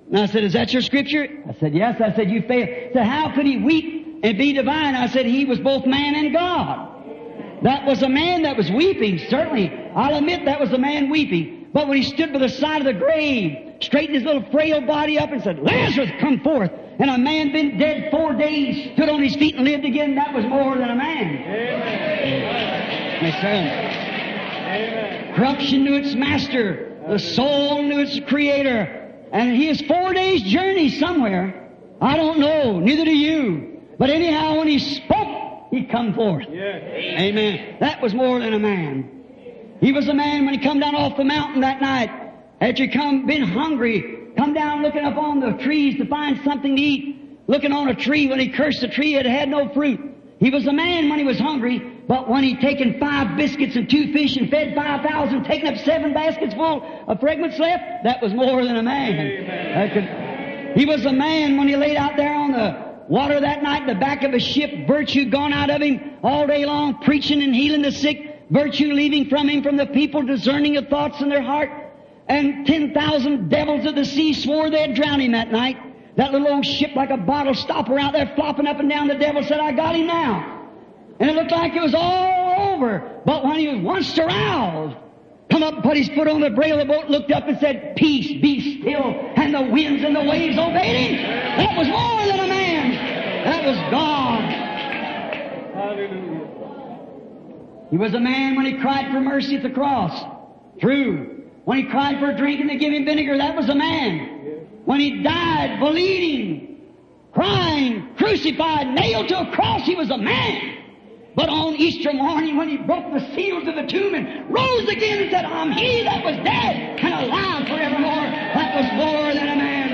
And I said, is that your scripture? I said, yes. I said, you fail. I said, how could he weep and be divine? I said, he was both man and God. That was a man that was weeping, certainly. I'll admit that was a man weeping. But when he stood by the side of the grave, straightened his little frail body up and said, Lazarus, come forth. And a man been dead four days, stood on his feet and lived again, that was more than a man. Amen. Yes, sir. Amen. Corruption knew its master. The soul knew its creator. And he is four days' journey somewhere. I don't know, neither do you. But anyhow, when he spoke, he come forth. Yes. Amen. That was more than a man. He was a man when he come down off the mountain that night. After he come, been hungry, come down looking up on the trees to find something to eat. Looking on a tree, when he cursed the tree, it had no fruit. He was a man when he was hungry, but when he'd taken five biscuits and two fish and fed five thousand, taken up seven baskets full of fragments left, that was more than a man. That could, he was a man when he laid out there on the water that night in the back of a ship, virtue gone out of him all day long, preaching and healing the sick, virtue leaving from him, from the people, discerning of thoughts in their heart. And ten thousand devils of the sea swore they'd drown him that night. That little old ship like a bottle stopper out there flopping up and down. The devil said, I got him now. And it looked like it was all over. But when he was once aroused, come up and put his foot on the brail of the boat, looked up and said, peace, be still. And the winds and the waves obeyed him. That was more than a man. That was God. Hallelujah. He was a man when he cried for mercy at the cross. True. When he cried for a drink and they gave him vinegar, that was a man. When he died, bleeding, crying, crucified, nailed to a cross, he was a man. But on Easter morning, when he broke the seals of the tomb and rose again and said, I'm he that was dead and alive forevermore, that was more than a man.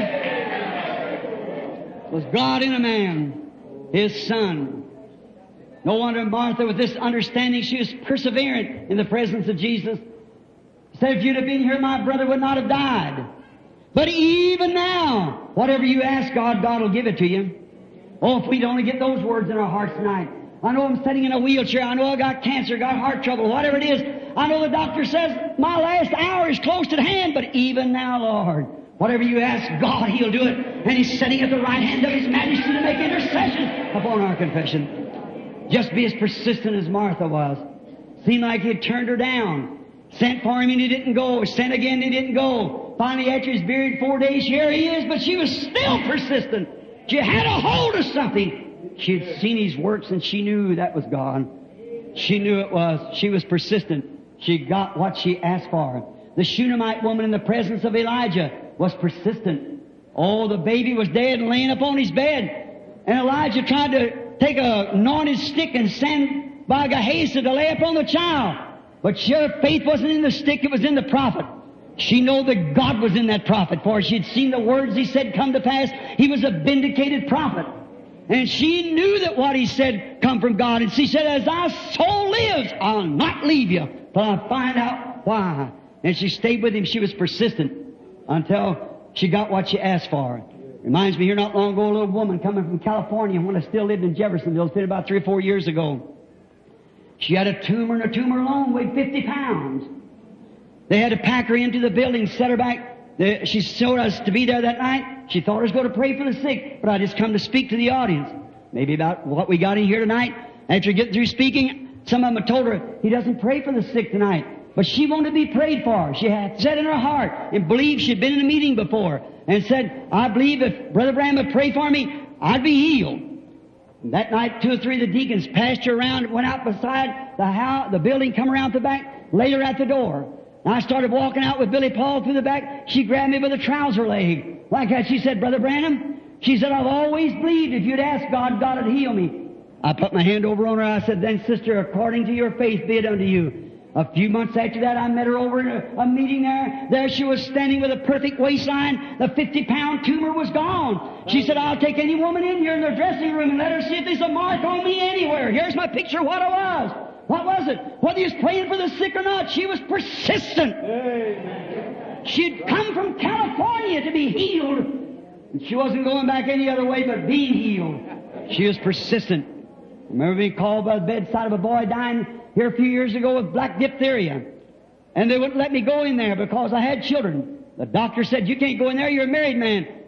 It was God in a man, His Son. No wonder Martha, with this understanding, she was perseverant in the presence of Jesus. Said, if you'd have been here, my brother would not have died. But even now, whatever you ask God, God will give it to you. Oh, if we'd only get those words in our hearts tonight. I know I'm sitting in a wheelchair. I know I got cancer, got heart trouble, whatever it is. I know the doctor says my last hour is close at hand. But even now, Lord, whatever you ask God, He'll do it. And He's sitting at the right hand of His Majesty to make intercession upon our confession. Just be as persistent as Martha was. Seemed like He had turned her down. Sent for him and he didn't go. Sent again and he didn't go. Finally, after he's buried four days, here he is, but she was still persistent. She had a hold of something. She had seen his works and she knew that was God. She knew it was. She was persistent. She got what she asked for. The Shunammite woman in the presence of Elijah was persistent. Oh, the baby was dead and laying upon his bed. And Elijah tried to take a anointed stick and send by Gehazi to lay upon the child. But her faith wasn't in the stick, it was in the prophet. She knew that God was in that prophet, for she had seen the words he said come to pass. He was a vindicated prophet. And she knew that what he said come from God. And she said, as thy soul lives, I'll not leave you till I find out why. And she stayed with him. She was persistent until she got what she asked for. Reminds me here not long ago, a little woman coming from California when I still lived in Jeffersonville. It's been about three or four years ago. She had a tumor, and her tumor alone weighed fifty pounds. They had to pack her into the building, set her back. She showed us to be there that night. She thought I was going to pray for the sick, but I just come to speak to the audience. Maybe about what we got in here tonight. After getting through speaking, some of them had told her, he doesn't pray for the sick tonight. But she wanted to be prayed for. She had said in her heart and believed she'd been in a meeting before and said, I believe if Brother Branham would pray for me, I'd be healed. And that night, two or three of the deacons passed her around, went out beside the house, the building, come around the back, laid her at the door. And I started walking out with Billy Paul through the back. She grabbed me by the trouser leg. Like that, she said, Brother Branham, she said, I've always believed if you'd ask God, God would heal me. I put my hand over on her. I said, then, sister, according to your faith, be it unto you. A few months after that, I met her over in a, a meeting there. There she was standing with a perfect waistline. The fifty-pound tumor was gone. She said, I'll take any woman in here in their dressing room and let her see if there's a mark on me anywhere. Here's my picture of what it was. What was it? Whether he was praying for the sick or not, she was persistent. Amen. She'd come from California to be healed. And she wasn't going back any other way but being healed. She was persistent. I remember being called by the bedside of a boy dying here a few years ago with black diphtheria. And they wouldn't let me go in there because I had children. The doctor said, you can't go in there, you're a married man.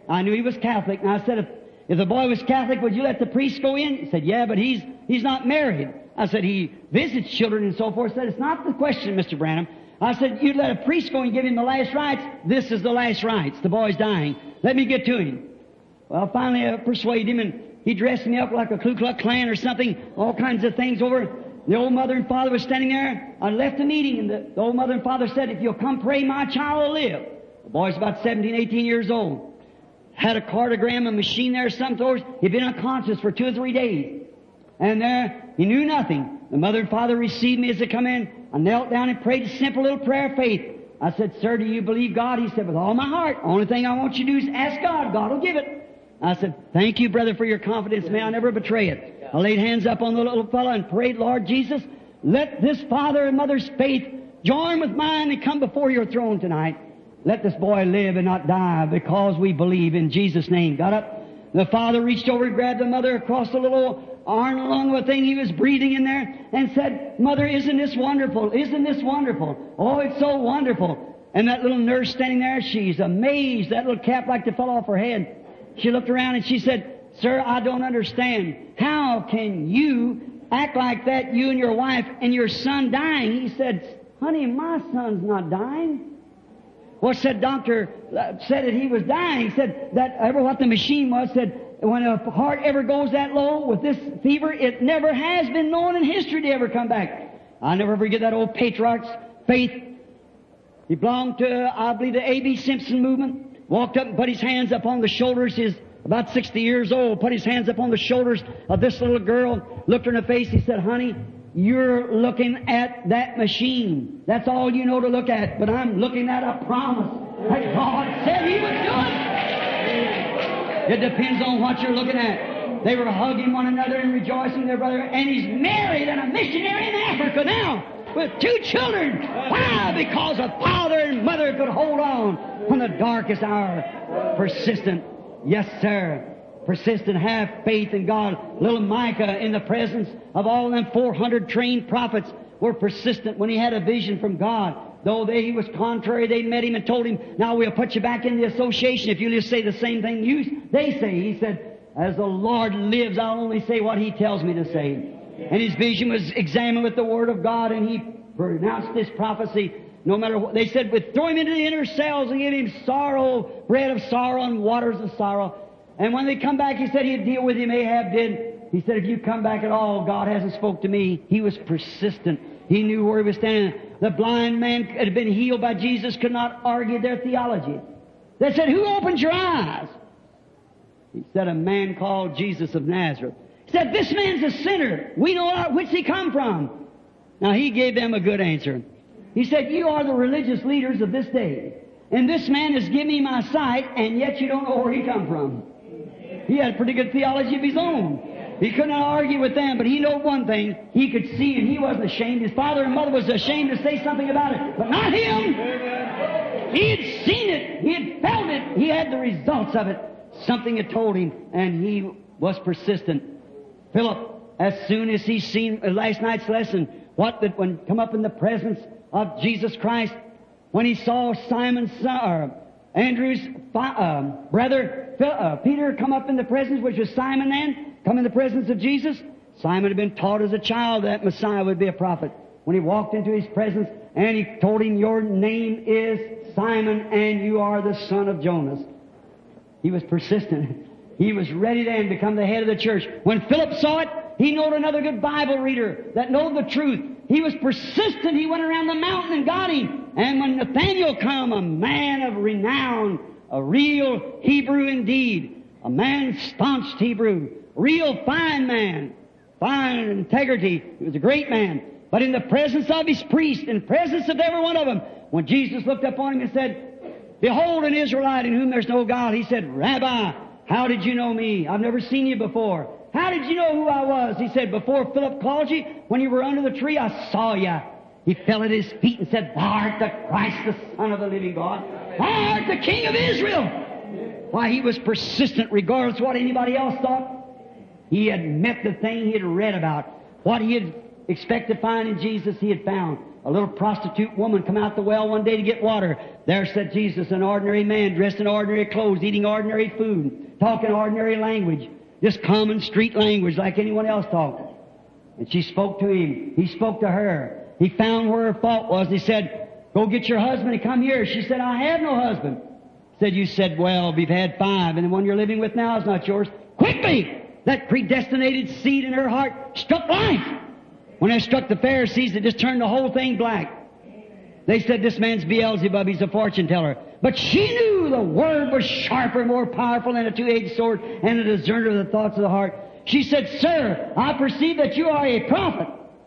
I knew he was Catholic, and I said, if, if the boy was Catholic, would you let the priest go in? He said, yeah, but he's, he's not married. I said, he visits children and so forth. I said, it's not the question, Mister Branham. I said, you'd let a priest go and give him the last rites? This is the last rites. The boy's dying. Let me get to him. Well, finally I persuaded him, and he dressed me up like a Ku Klux Klan or something, all kinds of things over. The old mother and father was standing there. I left the meeting, and the, the old mother and father said, if you'll come pray, my child will live. The boy's about seventeen, eighteen years old. Had a cardiogram, a machine there, some sort. He'd been unconscious for two or three days. And there, he knew nothing. The mother and father received me as they come in. I knelt down and prayed a simple little prayer of faith. I said, sir, do you believe God? He said, with all my heart. Only thing I want you to do is ask God. God will give it. I said, thank you, brother, for your confidence. May I never betray it. I laid hands up on the little fellow and prayed, Lord Jesus, let this father and mother's faith join with mine and come before your throne tonight. Let this boy live and not die because we believe in Jesus' name. Got up. The father reached over and grabbed the mother across the little arm along the thing he was breathing in there and said, Mother, isn't this wonderful? Isn't this wonderful? Oh, it's so wonderful. And that little nurse standing there, she's amazed. That little cap like to fell off her head. She looked around and she said, Sir, I don't understand. How can you act like that, you and your wife, and your son dying? He said, honey, my son's not dying. Well, said doctor, said that he was dying. He said that ever what the machine was, said when a heart ever goes that low with this fever, it never has been known in history to ever come back. I'll never forget that old patriarch's faith. He belonged to, I believe, the A B Simpson movement. Walked up and put his hands up on the shoulders. He's about sixty years old. Put his hands up on the shoulders of this little girl. Looked her in the face. He said, honey, you're looking at that machine. That's all you know to look at. But I'm looking at a promise that God said He would do it. It depends on what you're looking at. They were hugging one another and rejoicing their brother. And he's married and a missionary in Africa now with two children. Why? Because a father and mother could hold on when the darkest hour. Persistent. Yes, sir. Persistent, have faith in God. Little Micah, in the presence of all them four hundred trained prophets, were persistent when he had a vision from God. Though they, he was contrary, they met him and told him, now we'll put you back in the association if you just say the same thing you, they say. He said, as the Lord lives, I'll only say what He tells me to say. And his vision was examined with the Word of God, and he pronounced this prophecy. No matter what, they said, but throw him into the inner cells and give him sorrow, bread of sorrow and waters of sorrow. And when they come back, he said he'd deal with him. Ahab did. He said, if you come back at all, God hasn't spoke to me. He was persistent. He knew where he was standing. The blind man had been healed by Jesus, could not argue their theology. They said, who opened your eyes? He said, a man called Jesus of Nazareth. He said, this man's a sinner. We know not which he come from. Now, he gave them a good answer. He said, you are the religious leaders of this day. And this man has given me my sight, and yet you don't know where he come from. He had a pretty good theology of his own. He could not argue with them, but he knew one thing. He could see, and he wasn't ashamed. His father and mother was ashamed to say something about it, but not him. He had seen it. He had felt it. He had the results of it. Something had told him, and he was persistent. Philip, as soon as he seen last night's lesson, what that when come up in the presence of Jesus Christ, when he saw Simon's son, or Andrew's uh, brother, uh, Peter, come up in the presence, which was Simon then, come in the presence of Jesus. Simon had been taught as a child that Messiah would be a prophet. When he walked into his presence, and he told him, your name is Simon, and you are the son of Jonas. He was persistent. He was ready then to become the head of the church. When Philip saw it, he knowed another good Bible reader that knowed the truth. He was persistent. He went around the mountain and got him. And when Nathanael come, a man of renown, a real Hebrew indeed, a man staunched Hebrew, real fine man, fine integrity. He was a great man. But in the presence of his priest, in the presence of every one of them, when Jesus looked upon him and said, behold an Israelite in whom there's no God, he said, Rabbi, how did you know me? I've never seen you before. How did you know who I was? He said, before Philip called you, when you were under the tree, I saw you. He fell at his feet and said, thou art the Christ, the Son of the living God. Thou art the King of Israel. Why, he was persistent regardless of what anybody else thought. He had met the thing he had read about. What he had expected to find in Jesus, he had found. A little prostitute woman come out the well one day to get water. There sat Jesus, an ordinary man, dressed in ordinary clothes, eating ordinary food, talking ordinary language, just common street language like anyone else talked. And she spoke to him. He spoke to her. He found where her fault was. He said, go get your husband and come here. She said, I have no husband. He said, you said, well, we've had five, and the one you're living with now is not yours. Quickly! That predestinated seed in her heart struck life. When I struck the Pharisees, it just turned the whole thing black. They said, this man's Beelzebub, he's a fortune teller. But she knew the Word was sharper, more powerful than a two-edged sword, and a discerner of the thoughts of the heart. She said, sir, I perceive that you are a prophet.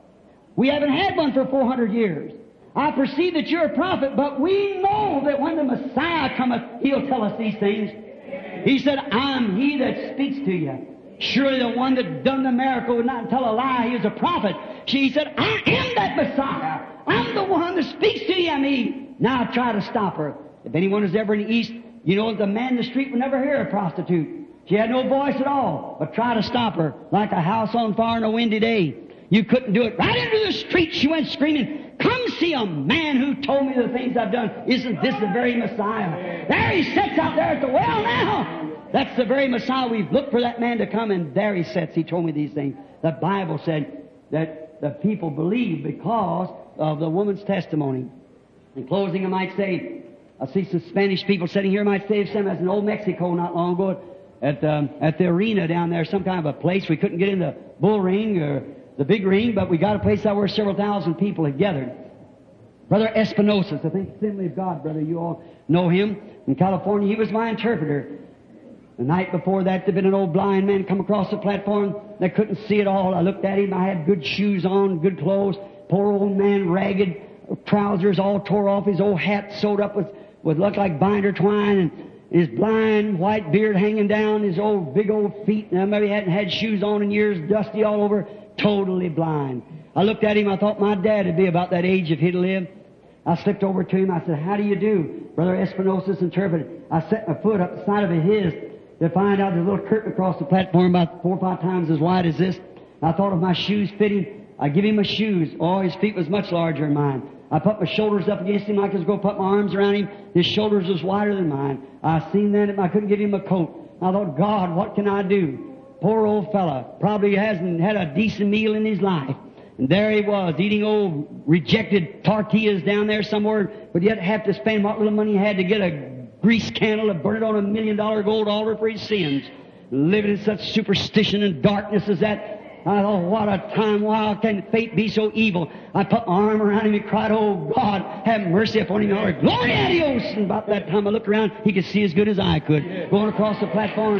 We haven't had one for four hundred years. I perceive that you're a prophet, but we know that when the Messiah cometh, He'll tell us these things. He said, I'm He that speaks to you. Surely the one that done the miracle would not tell a lie. He was a prophet. She said, I am that Messiah. I'm the one that speaks to you, I mean. Now try to stop her. If anyone is ever in the East, you know the man in the street would never hear a prostitute. She had no voice at all. But try to stop her like a house on fire on a windy day. You couldn't do it. Right into the street she went screaming, come see a man who told me the things I've done. Isn't this the very Messiah? There he sits out there at the well now. That's the very Messiah. We've looked for that man to come, and there he sits. He told me these things. The Bible said that the people believed because of the woman's testimony. In closing, I might say, I see some Spanish people sitting here. I might say some as in old Mexico not long ago at um, at the arena down there, some kind of a place. We couldn't get in the bull ring or the big ring, but we got a place out where several thousand people had gathered. Brother Espinosa, I think Assembly of God, brother, you all know him in California. He was my interpreter. The night before that, there'd been an old blind man come across the platform that couldn't see at all. I looked at him. I had good shoes on, good clothes. Poor old man, ragged trousers all tore off. His old hat sewed up with, with looked like binder twine, and his blind white beard hanging down, his old big old feet. And I remember he hadn't had shoes on in years, dusty all over, totally blind. I looked at him. I thought my dad would be about that age if he'd lived. I slipped over to him. I said, how do you do? Brother Espinosa's interpreted. I set my foot up the side of his to find out there's a little curtain across the platform about four or five times as wide as this. I thought if my shoes fit him, I'd give him my shoes. Oh, his feet was much larger than mine. I put my shoulders up against him. I could go put my arms around him. His shoulders was wider than mine. I seen that I couldn't give him a coat. I thought, God, what can I do? Poor old fella. Probably hasn't had a decent meal in his life. And there he was, eating old rejected tortillas down there somewhere, but yet have to spend what little money he had to get a grease candle and burn it on a million dollar gold altar for his sins. Living in such superstition and darkness as that. I thought, what a time. Why can fate be so evil? I put my arm around him and cried, oh God, have mercy upon him. Lord, glory adios. And about that time I looked around, he could see as good as I could. Going across the platform.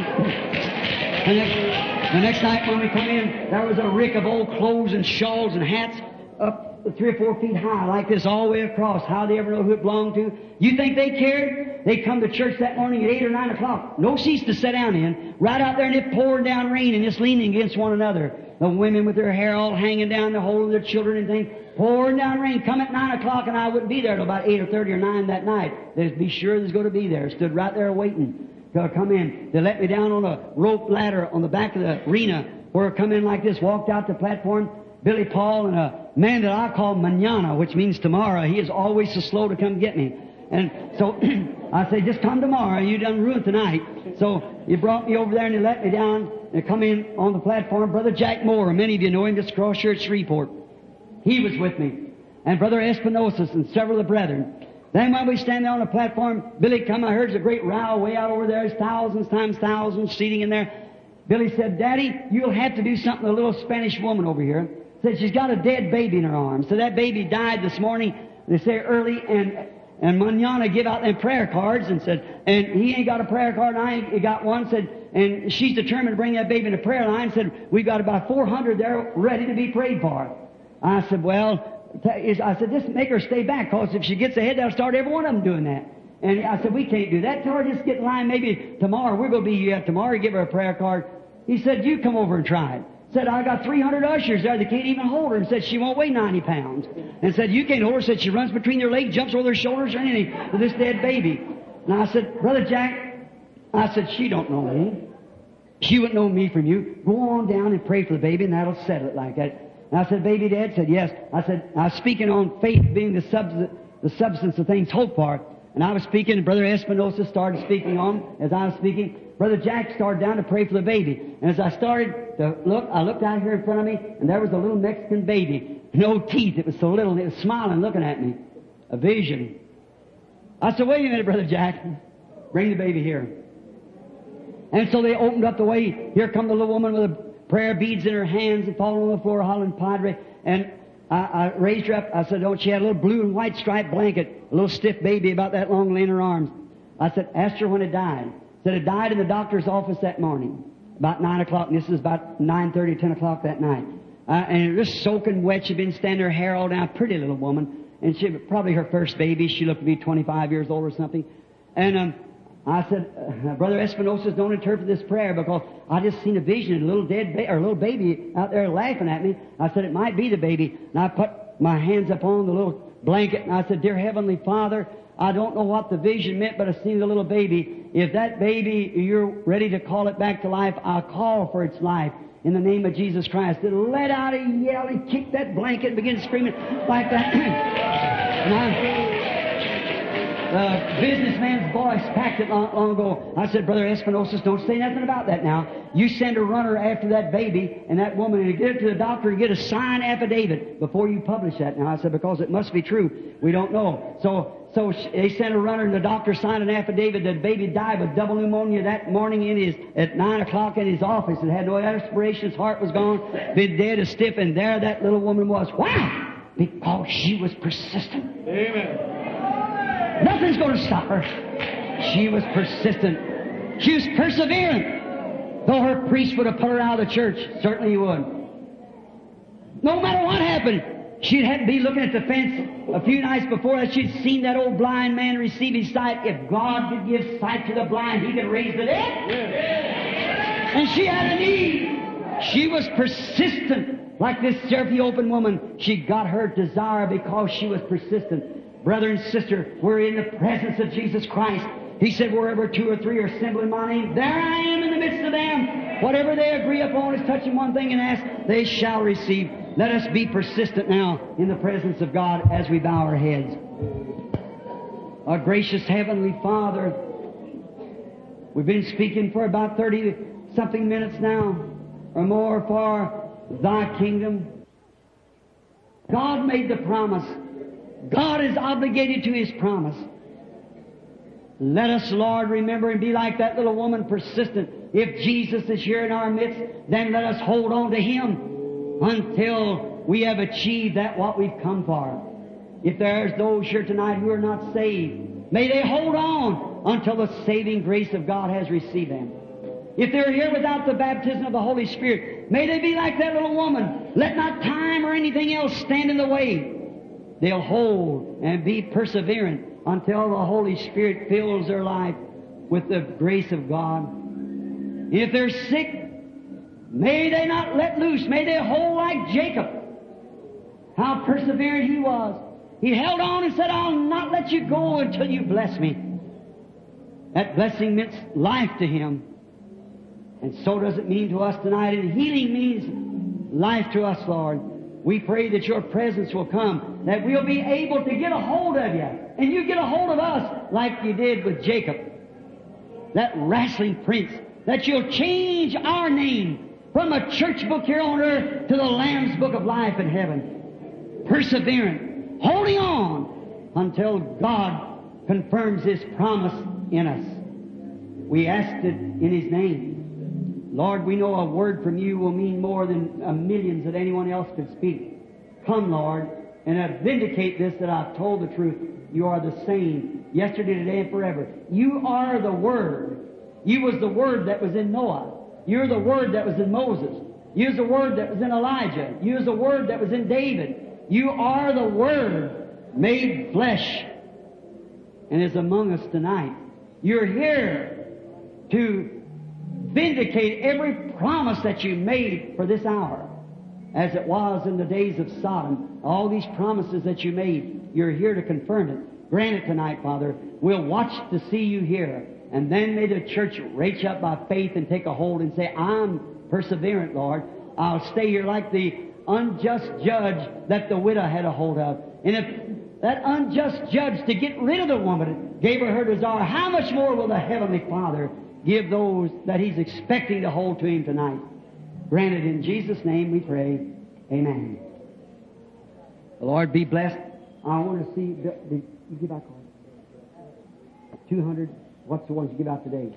The next, the next night when we come in, there was a rick of old clothes and shawls and hats up three or four feet high like this all the way across. How they ever know who it belonged to? You think they cared? They come to church that morning at eight or nine o'clock. No seats to sit down in. Right out there and it poured down rain and just leaning against one another. The women with their hair all hanging down, they're holding their children and things. Pouring down rain. Come at nine o'clock and I wouldn't be there till about eight or thirty or nine that night. They'd be sure there's going to be there. Stood right there waiting to come in. They let me down on a rope ladder on the back of the arena where I come in like this, walked out the platform. Billy Paul and a man that I call Manana, which means tomorrow. He is always so slow to come get me. And so I say, just come tomorrow. You done ruined tonight. So you brought me over there and you let me down and come in on the platform. Brother Jack Moore, many of you know him, just across here at Shreveport. He was with me. And Brother Espinosa and several of the brethren. Then when we stand there on the platform, Billy come, I heard there's a great row way out over there. There's thousands times thousands seating in there. Billy said, Daddy, you'll have to do something to a little Spanish woman over here. Said she's got a dead baby in her arms. So that baby died this morning, they say early, and and Manana give out them prayer cards and said, and he ain't got a prayer card, and I ain't got one, said, and she's determined to bring that baby in the prayer line, said, we've got about four hundred there ready to be prayed for. I said, well, I said, just make her stay back, because if she gets ahead, they'll start every one of them doing that. And I said, we can't do that. Tell her just get in line. Maybe tomorrow, we're going to be here tomorrow, give her a prayer card. He said, you come over and try it. Said, I got three hundred ushers there that can't even hold her. And said, she won't weigh ninety pounds. And said, you can't hold her. Said, she runs between their legs, jumps over their shoulders or anything with this dead baby. And I said, Brother Jack, I said, she don't know me. She wouldn't know me from you. Go on down and pray for the baby and that'll settle it like that. And I said, baby dead? Said, yes. I said, I was speaking on faith being the substance, the substance of things hoped for. And I was speaking, and Brother Espinosa started speaking on as I was speaking. Brother Jack started down to pray for the baby. And as I started to look, I looked out here in front of me, and there was a little Mexican baby. No teeth. It was so little, and it was smiling, looking at me. A vision. I said, wait a minute, Brother Jack. Bring the baby here. And so they opened up the way. Here come the little woman with the prayer beads in her hands and falling on the floor, hollering, Padre. And I, I raised her up. I said, oh, she had a little blue and white striped blanket, a little stiff baby about that long laying in her arms. I said, asked her when it died. Said it died in the doctor's office that morning, about nine o'clock. And this is about nine thirty, ten o'clock that night. Uh, and it was soaking wet. She'd been standing her hair all down, pretty little woman. And she probably her first baby. She looked to be twenty-five years old or something. And um, I said, uh, Brother Espinosa, don't interpret this prayer because I just seen a vision, a little dead ba- or a little baby out there laughing at me. I said, it might be the baby. And I put my hands upon the little blanket and I said, dear Heavenly Father, I don't know what the vision meant, but I seen the little baby. If that baby, you're ready to call it back to life, I'll call for its life in the name of Jesus Christ. It let out a yell and kicked that blanket and began screaming like that. And I, the businessman's voice packed it long, long ago. I said, Brother Espinosa, don't say nothing about that now. You send a runner after that baby and that woman and get it to the doctor and get a signed affidavit before you publish that now. I said, because it must be true. We don't know. So, so they sent a runner and the doctor signed an affidavit that the baby died with double pneumonia that morning in his, at nine o'clock in his office. It had no respiration. His heart was gone. Been dead as stiff. And there that little woman was. Why? Because she was persistent. Amen. Nothing's going to stop her. She was persistent. She was perseverant. Though her priest would have put her out of the church, certainly he would. No matter what happened, she'd had to be looking at the fence a few nights before that. She'd seen that old blind man receive his sight. If God could give sight to the blind, He could raise the dead. And she had a need. She was persistent. Like this Ethiopian woman, she got her desire because she was persistent. Brother and sister, we're in the presence of Jesus Christ. He said, wherever two or three are assembled in my name, there I am in the midst of them. Whatever they agree upon is touching one thing and ask, they shall receive. Let us be persistent now in the presence of God as we bow our heads. Our gracious Heavenly Father, we've been speaking for about thirty-something minutes now, or more, for Thy kingdom. God made the promise. God is obligated to His promise. Let us, Lord, remember and be like that little woman, persistent. If Jesus is here in our midst, then let us hold on to Him until we have achieved that what we've come for. If there's those here tonight who are not saved, may they hold on until the saving grace of God has received them. If they're here without the baptism of the Holy Spirit, may they be like that little woman. Let not time or anything else stand in the way. They'll hold and be perseverant until the Holy Spirit fills their life with the grace of God. If they're sick, may they not let loose. May they hold like Jacob. How perseverant he was. He held on and said, I'll not let you go until you bless me. That blessing meant life to him. And so does it mean to us tonight. And healing means life to us, Lord. We pray that Your presence will come, that we'll be able to get a hold of You, and You get a hold of us like You did with Jacob, that wrestling prince, that You'll change our name from a church book here on earth to the Lamb's book of life in heaven. Perseverant, holding on until God confirms His promise in us. We asked it in His name. Lord, we know a word from You will mean more than a millions that anyone else could speak. Come, Lord, and uh, vindicate this that I've told the truth. You are the same, yesterday, today, and forever. You are the Word. You was the Word that was in Noah. You're the Word that was in Moses. You're the Word that was in Elijah. You're the Word that was in David. You are the Word made flesh and is among us tonight. You're here to vindicate every promise that You made for this hour, as it was in the days of Sodom. All these promises that You made, You're here to confirm it. Grant it tonight, Father. We'll watch to see You here. And then may the church reach up by faith and take a hold and say, I'm perseverant, Lord. I'll stay here like the unjust judge that the widow had a hold of. And if that unjust judge to get rid of the woman gave her her desire, how much more will the Heavenly Father give those that He's expecting to hold to Him tonight? Granted in Jesus' name we pray. Amen. The Lord be blessed. I want to see, did you give out cards? two hundred. What's the ones you give out today?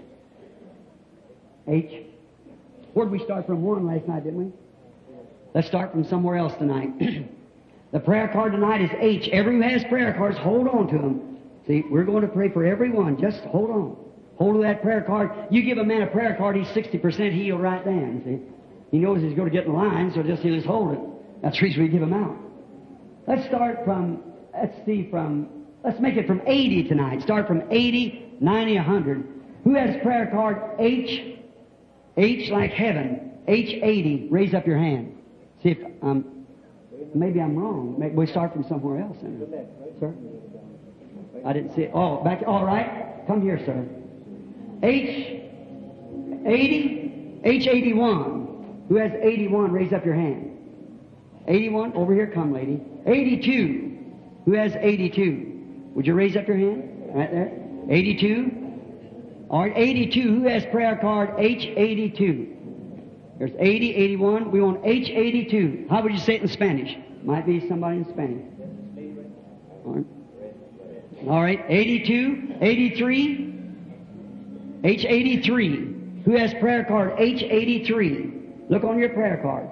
H. Where did we start from? One last night, didn't we? Let's start from somewhere else tonight. The prayer card tonight is H. Everyone who has prayer cards, hold on to them. See, we're going to pray for everyone. Just hold on. Hold of that prayer card. You give a man a prayer card, he's sixty percent healed right then. See, he knows he's going to get in line, so just he'll just hold it. That's the reason we give them out. Let's start from, let's see, from, let's make it from eighty tonight. Start from eighty, ninety, one hundred. Who has prayer card H? H like heaven. H eighty. Raise up your hand. See if, um, maybe I'm wrong. Maybe we start from somewhere else. Then. Sir? I didn't see it. Oh, back, all right. Come here, sir. H eighty, H eighty-one. Who has eighty-one? Raise up your hand. eighty-one. Over here, come, lady. eighty-two. Who has eighty-two? Would you raise up your hand? Right there. eighty-two. All right, eighty-two. Who has prayer card H eighty-two? There's eighty, eighty-one. We want H eighty-two. How would you say it in Spanish? Might be somebody in Spanish. All right. All right, eighty-two, eighty-three. H eighty-three. Who has prayer card H eighty-three? Look on your prayer card.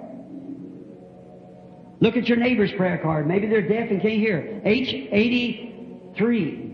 Look at your neighbor's prayer card. Maybe they're deaf and can't hear. H eighty-three.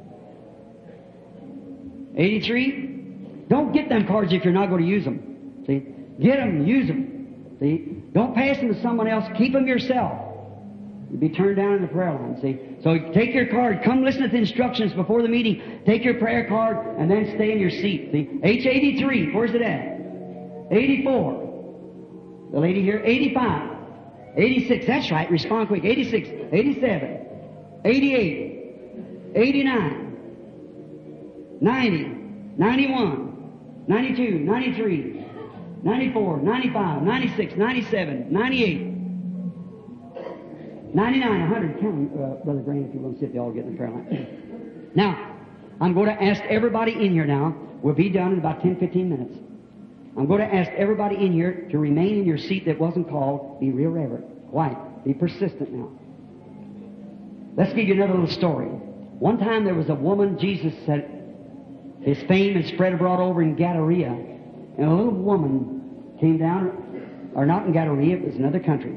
eighty-three? Don't get them cards if you're not going to use them. See? Get them, use them. See? Don't pass them to someone else. Keep them yourself. You'll be turned down in the prayer line, see? So take your card. Come listen to the instructions before the meeting. Take your prayer card and then stay in your seat, see? H eighty-three. Where's it at? eighty-four. The lady here. eighty-five. eighty-six. That's right. Respond quick. eighty-six. eighty-seven. eighty-eight. eighty-nine. ninety. ninety-one. ninety-two. ninety-three. ninety-four. ninety-five. ninety-six. ninety-seven. ninety-eight. ninety-nine. one hundred. Count them, uh, Brother Grant, if you want to sit, they all get in the prayer line. Now, I'm going to ask everybody in here now. We'll be done in about ten, fifteen minutes. I'm going to ask everybody in here to remain in your seat that wasn't called. Be real reverent. Quiet. Be persistent now. Let's give you another little story. One time there was a woman, Jesus said, his fame had spread abroad over in Gadara, and a little woman came down, or not in Gadara, it was another country.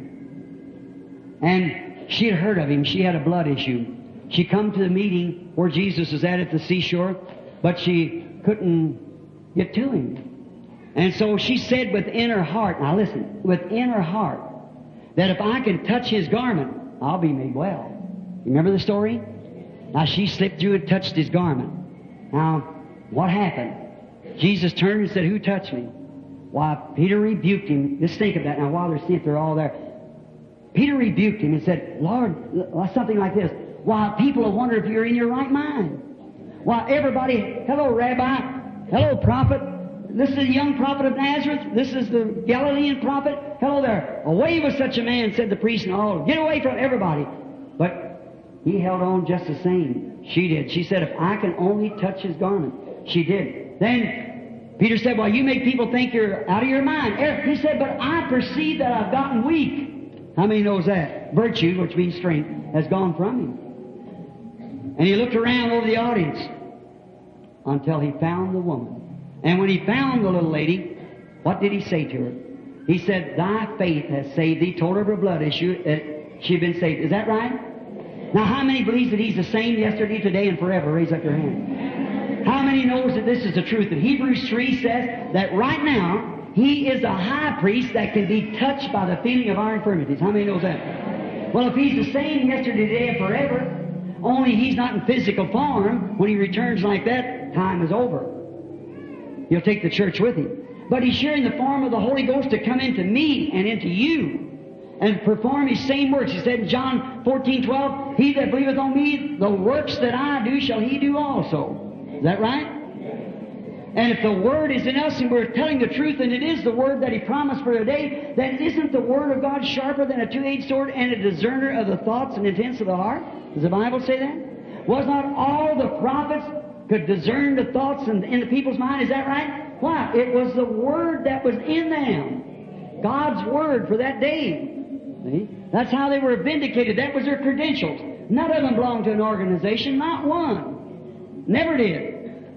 And she had heard of him. She had a blood issue. She come to the meeting where Jesus was at at the seashore, but she couldn't get to him. And so she said within her heart, now listen, within her heart, that if I can touch his garment, I'll be made well. You remember the story? Now she slipped through and touched his garment. Now, what happened? Jesus turned and said, who touched me? Why, Peter rebuked him. Just think of that now while they're seeing they're all there. Peter rebuked him and said, Lord, something like this. Why, people will wonder if you're in your right mind. Why, everybody, hello, Rabbi. Hello, prophet. This is the young prophet of Nazareth. This is the Galilean prophet. Hello there. Away with such a man, said the priest and all. Get away from everybody. But he held on just the same. She did. She said, if I can only touch his garment. She did. Then Peter said, well, you make people think you're out of your mind. He said, but I perceive that I've gotten weak. How many knows that? Virtue, which means strength, has gone from him. And he looked around over the audience until he found the woman. And when he found the little lady, what did he say to her? He said, thy faith has saved thee. Told her of her blood issue that she'd been saved. Is that right? Now, how many believes that he's the same yesterday, today, and forever? Raise up your hand. How many knows that this is the truth? That Hebrews three says that right now, he is a high priest that can be touched by the feeling of our infirmities. How many knows that? Well, if he's the same yesterday, today, and forever, only he's not in physical form, when he returns like that, time is over. He'll take the church with him. But he's sharing the form of the Holy Ghost to come into me and into you and perform his same works. He said in John fourteen twelve, he that believeth on me, the works that I do shall he do also. Is that right? And if the Word is in us and we're telling the truth and it is the Word that He promised for today, then isn't the Word of God sharper than a two-edged sword and a discerner of the thoughts and intents of the heart? Does the Bible say that? Was not all the prophets could discern the thoughts in, in the people's mind? Is that right? Why? It was the Word that was in them. God's Word for that day. See? That's how they were vindicated. That was their credentials. None of them belonged to an organization. Not one. Never did.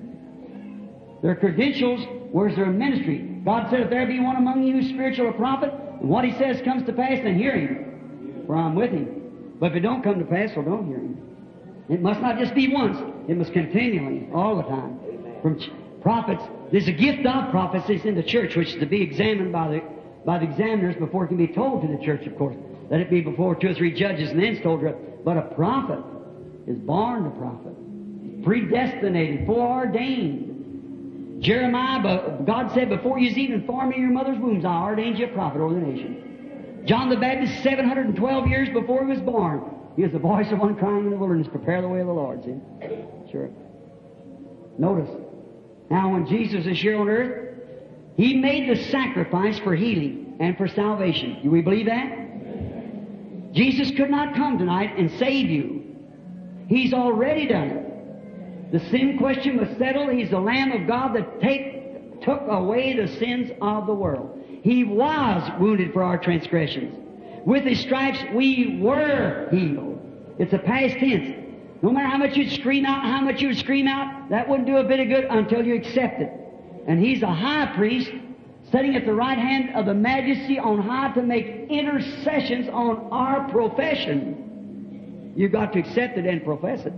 Their credentials was their ministry. God said, if there be one among you spiritual or prophet, and what He says comes to pass, then hear Him, for I'm with Him. But if it don't come to pass, well, don't hear Him. It must not just be once. It must continually, all the time. From ch- prophets, there's a gift of prophecies in the church, which is to be examined by the by the examiners before it can be told to the church, of course. Let it be before two or three judges and then it's told to it. But a prophet is born a prophet. Predestinated, foreordained. Jeremiah, God said, before you was even formed in your mother's wombs, I ordained you a prophet over the nation. John the Baptist, seven hundred twelve years before he was born, he was the voice of one crying in the wilderness, prepare the way of the Lord. See? Sure. Notice. Now when Jesus is here on earth, He made the sacrifice for healing and for salvation. Do we believe that? Jesus could not come tonight and save you. He's already done it. The sin question was settled. He's the Lamb of God that take, took away the sins of the world. He was wounded for our transgressions. With His stripes we were healed. It's a past tense. No matter how much you'd scream out, how much you would scream out, that wouldn't do a bit of good until you accept it. And He's a high priest sitting at the right hand of the Majesty on high to make intercessions on our profession. You've got to accept it and profess it.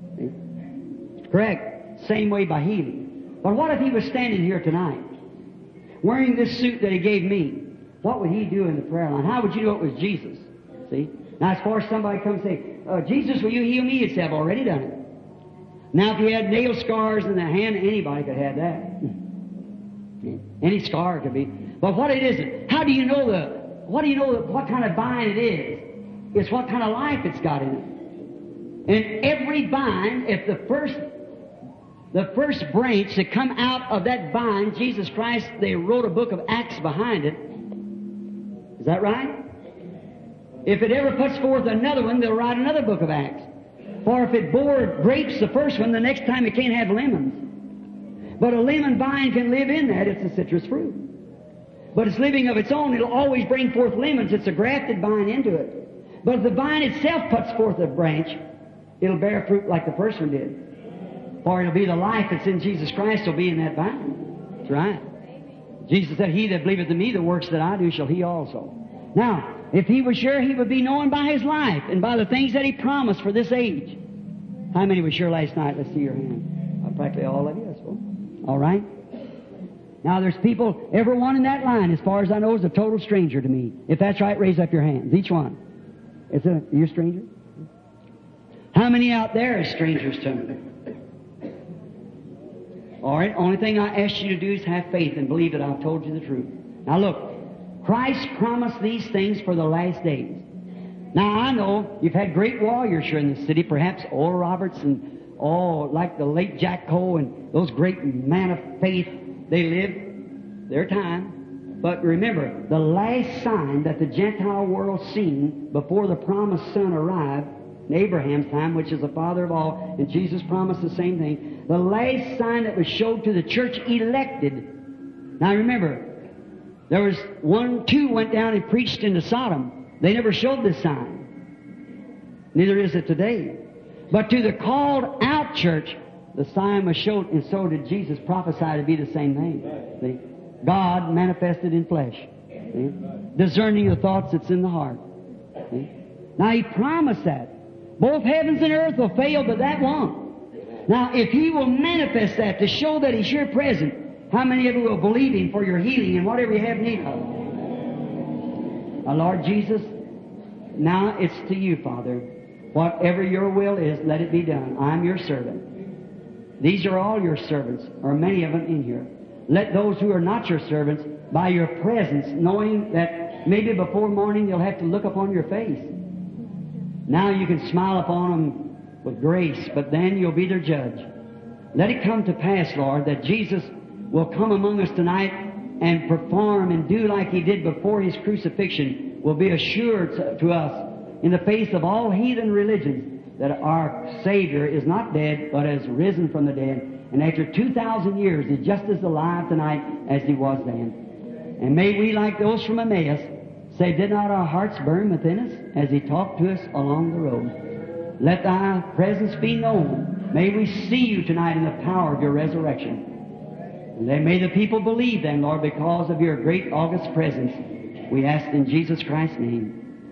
It's correct. Same way by healing. But what if He was standing here tonight, wearing this suit that He gave me? What would He do in the prayer line? How would you know it was Jesus? See? Now as far as somebody comes and say, uh, Jesus, will you heal me? You'd say, I've already done it. Now if you had nail scars in the hand, anybody could have that. Any scar could be. But what it is, how do you know the, what do you know the, what kind of vine it is? It's what kind of life it's got in it. And every vine, if the first, the first branch that come out of that vine, Jesus Christ, they wrote a book of Acts behind it. Is that right? If it ever puts forth another one, they'll write another book of Acts. For if it bore grapes the first one, the next time it can't have lemons. But a lemon vine can live in that. It's a citrus fruit. But it's living of its own. It'll always bring forth lemons. It's a grafted vine into it. But if the vine itself puts forth a branch, it'll bear fruit like the first one did. For it'll be the life that's in Jesus Christ will be in that vine. That's right. Jesus said, He that believeth in me, the works that I do shall he also. Now, if He was sure, He would be known by His life and by the things that He promised for this age. How many were sure last night? Let's see your hand. Uh, practically all of you, I suppose. All right? Now, there's people, everyone in that line, as far as I know, is a total stranger to me. If that's right, raise up your hands. Each one. Is it, you're a stranger? How many out there are strangers to me? All right, only thing I ask you to do is have faith and believe that I've told you the truth. Now look, Christ promised these things for the last days. Now I know you've had great warriors here in the city, perhaps Oral Roberts and oh, like the late Jack Cole and those great men of faith. They lived their time. But remember, the last sign that the Gentile world seen before the promised Son arrived, in Abraham's time, which is the father of all, and Jesus promised the same thing, the last sign that was showed to the church elected. Now remember, there was one, two went down and preached into Sodom. They never showed this sign. Neither is it today. But to the called out church, the sign was showed, and so did Jesus prophesy to be the same thing. See? God manifested in flesh. See? Discerning the thoughts that's in the heart. See? Now He promised that. Both heavens and earth will fail, but that won't. Now if He will manifest that to show that He's here present, how many of you will believe Him for your healing and whatever you have need of? Now, Lord Jesus, now it's to you, Father. Whatever your will is, let it be done. I'm your servant. These are all your servants, or many of them in here. Let those who are not your servants, by your presence, knowing that maybe before morning they'll have to look upon your face. Now you can smile upon them with grace, but then you'll be their judge. Let it come to pass, Lord, that Jesus will come among us tonight and perform and do like He did before His crucifixion, will be assured to us in the face of all heathen religions that our Savior is not dead, but has risen from the dead. And after two thousand years, He's just as alive tonight as He was then. And may we, like those from Emmaus, say, did not our hearts burn within us as He talked to us along the road? Let Thy presence be known. May we see You tonight in the power of Your resurrection. And then may the people believe then, Lord, because of Your great august presence. We ask in Jesus Christ's name.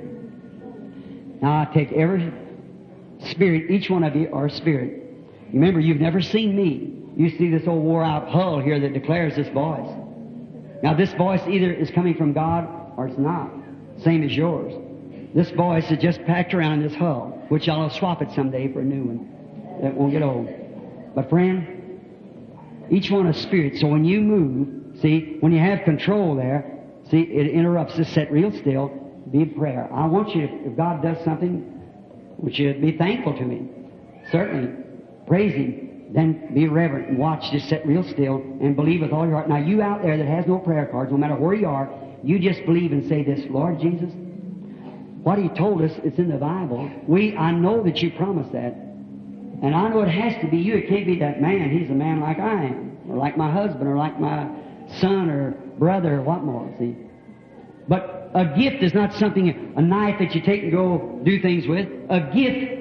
Amen. Now I take every spirit, each one of you are a spirit. Remember, you've never seen me. You see this old wore-out hull here that declares this voice. Now this voice either is coming from God or it's not. Same as yours. This voice is just packed around this hull, which I'll swap it someday for a new one. That won't get old. But friend, each one is spirit. So when you move, see, when you have control there, see, it interrupts. Just sit real still. Be in prayer. I want you, if God does something, would you be thankful to me? Certainly. Praise Him. Then be reverent and watch. Just sit real still and believe with all your heart. Now you out there that has no prayer cards, no matter where you are, you just believe and say this, Lord Jesus, what He told us, it's in the Bible. We, I know that You promised that. And I know it has to be You. It can't be that man. He's a man like I am. Or like my husband, or like my son, or brother, or what more, see? But a gift is not something, a knife that you take and go do things with. A gift,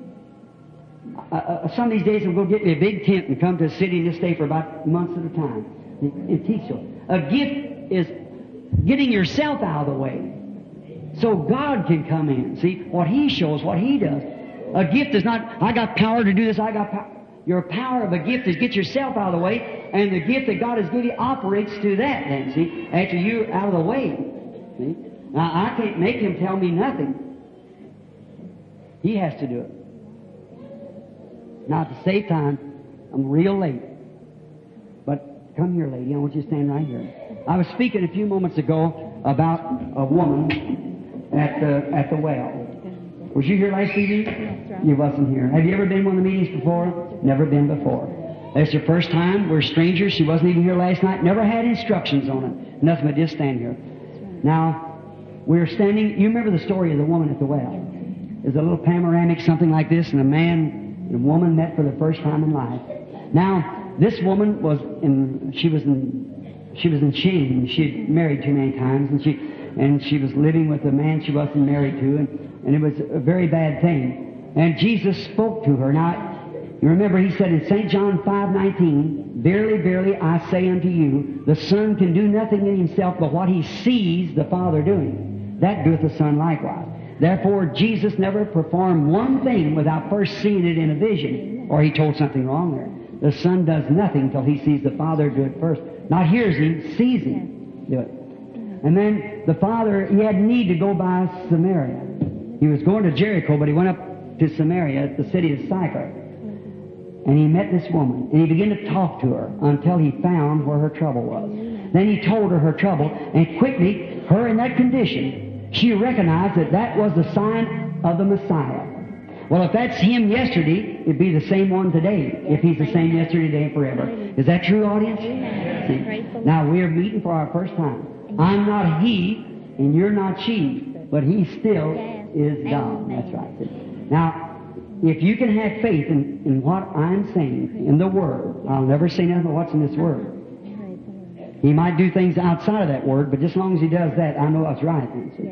uh, uh, some of these days I'm going to get me a big tent and come to a city and just stay for about months at a time and, and teach them. A gift is getting yourself out of the way so God can come in. See, what He shows, what He does. A gift is not, I got power to do this, I got power. Your power of a gift is get yourself out of the way, and the gift that God has given you operates to that then, see, after you're out of the way. See? Now, I can't make Him tell me nothing. He has to do it. Now, at the same time, I'm real late. But come here, lady. I want you to stand right here. I was speaking a few moments ago about a woman at the at the well. Was you here last evening? That's right. You wasn't here. Have you ever been to one of the meetings before? Never been before. That's your first time. We're strangers. She wasn't even here last night. Never had instructions on it. Nothing but just stand here. Now, we're standing. You remember the story of the woman at the well? There's a little panoramic, something like this, and a man and a woman met for the first time in life. Now, this woman was in. She was in. She was in shame. She had married too many times, and she and she was living with a man she wasn't married to, and. And it was a very bad thing. And Jesus spoke to her. Now, you remember He said in Saint John five nineteen, Verily, verily, I say unto you, the Son can do nothing in Himself but what He sees the Father doing. That doeth the Son likewise. Therefore, Jesus never performed one thing without first seeing it in a vision, or He told something wrong there. The Son does nothing till He sees the Father do it first. Not hears Him, sees Him do it. And then the Father, He had need to go by Samaria. He was going to Jericho, but He went up to Samaria, the city of Sychar. And He met this woman, and He began to talk to her until He found where her trouble was. Then He told her her trouble, and quickly, her in that condition, she recognized that that was the sign of the Messiah. Well, if that's Him yesterday, it'd be the same one today, if He's the same yesterday, today, and forever. Is that true, audience? See? Now, we're meeting for our first time. I'm not He, and you're not she, but He still is God. That's right. Now, if you can have faith in, in what I'm saying, in the Word, I'll never say nothing but what's in this Word. He might do things outside of that Word, but just as long as He does that, I know that's right.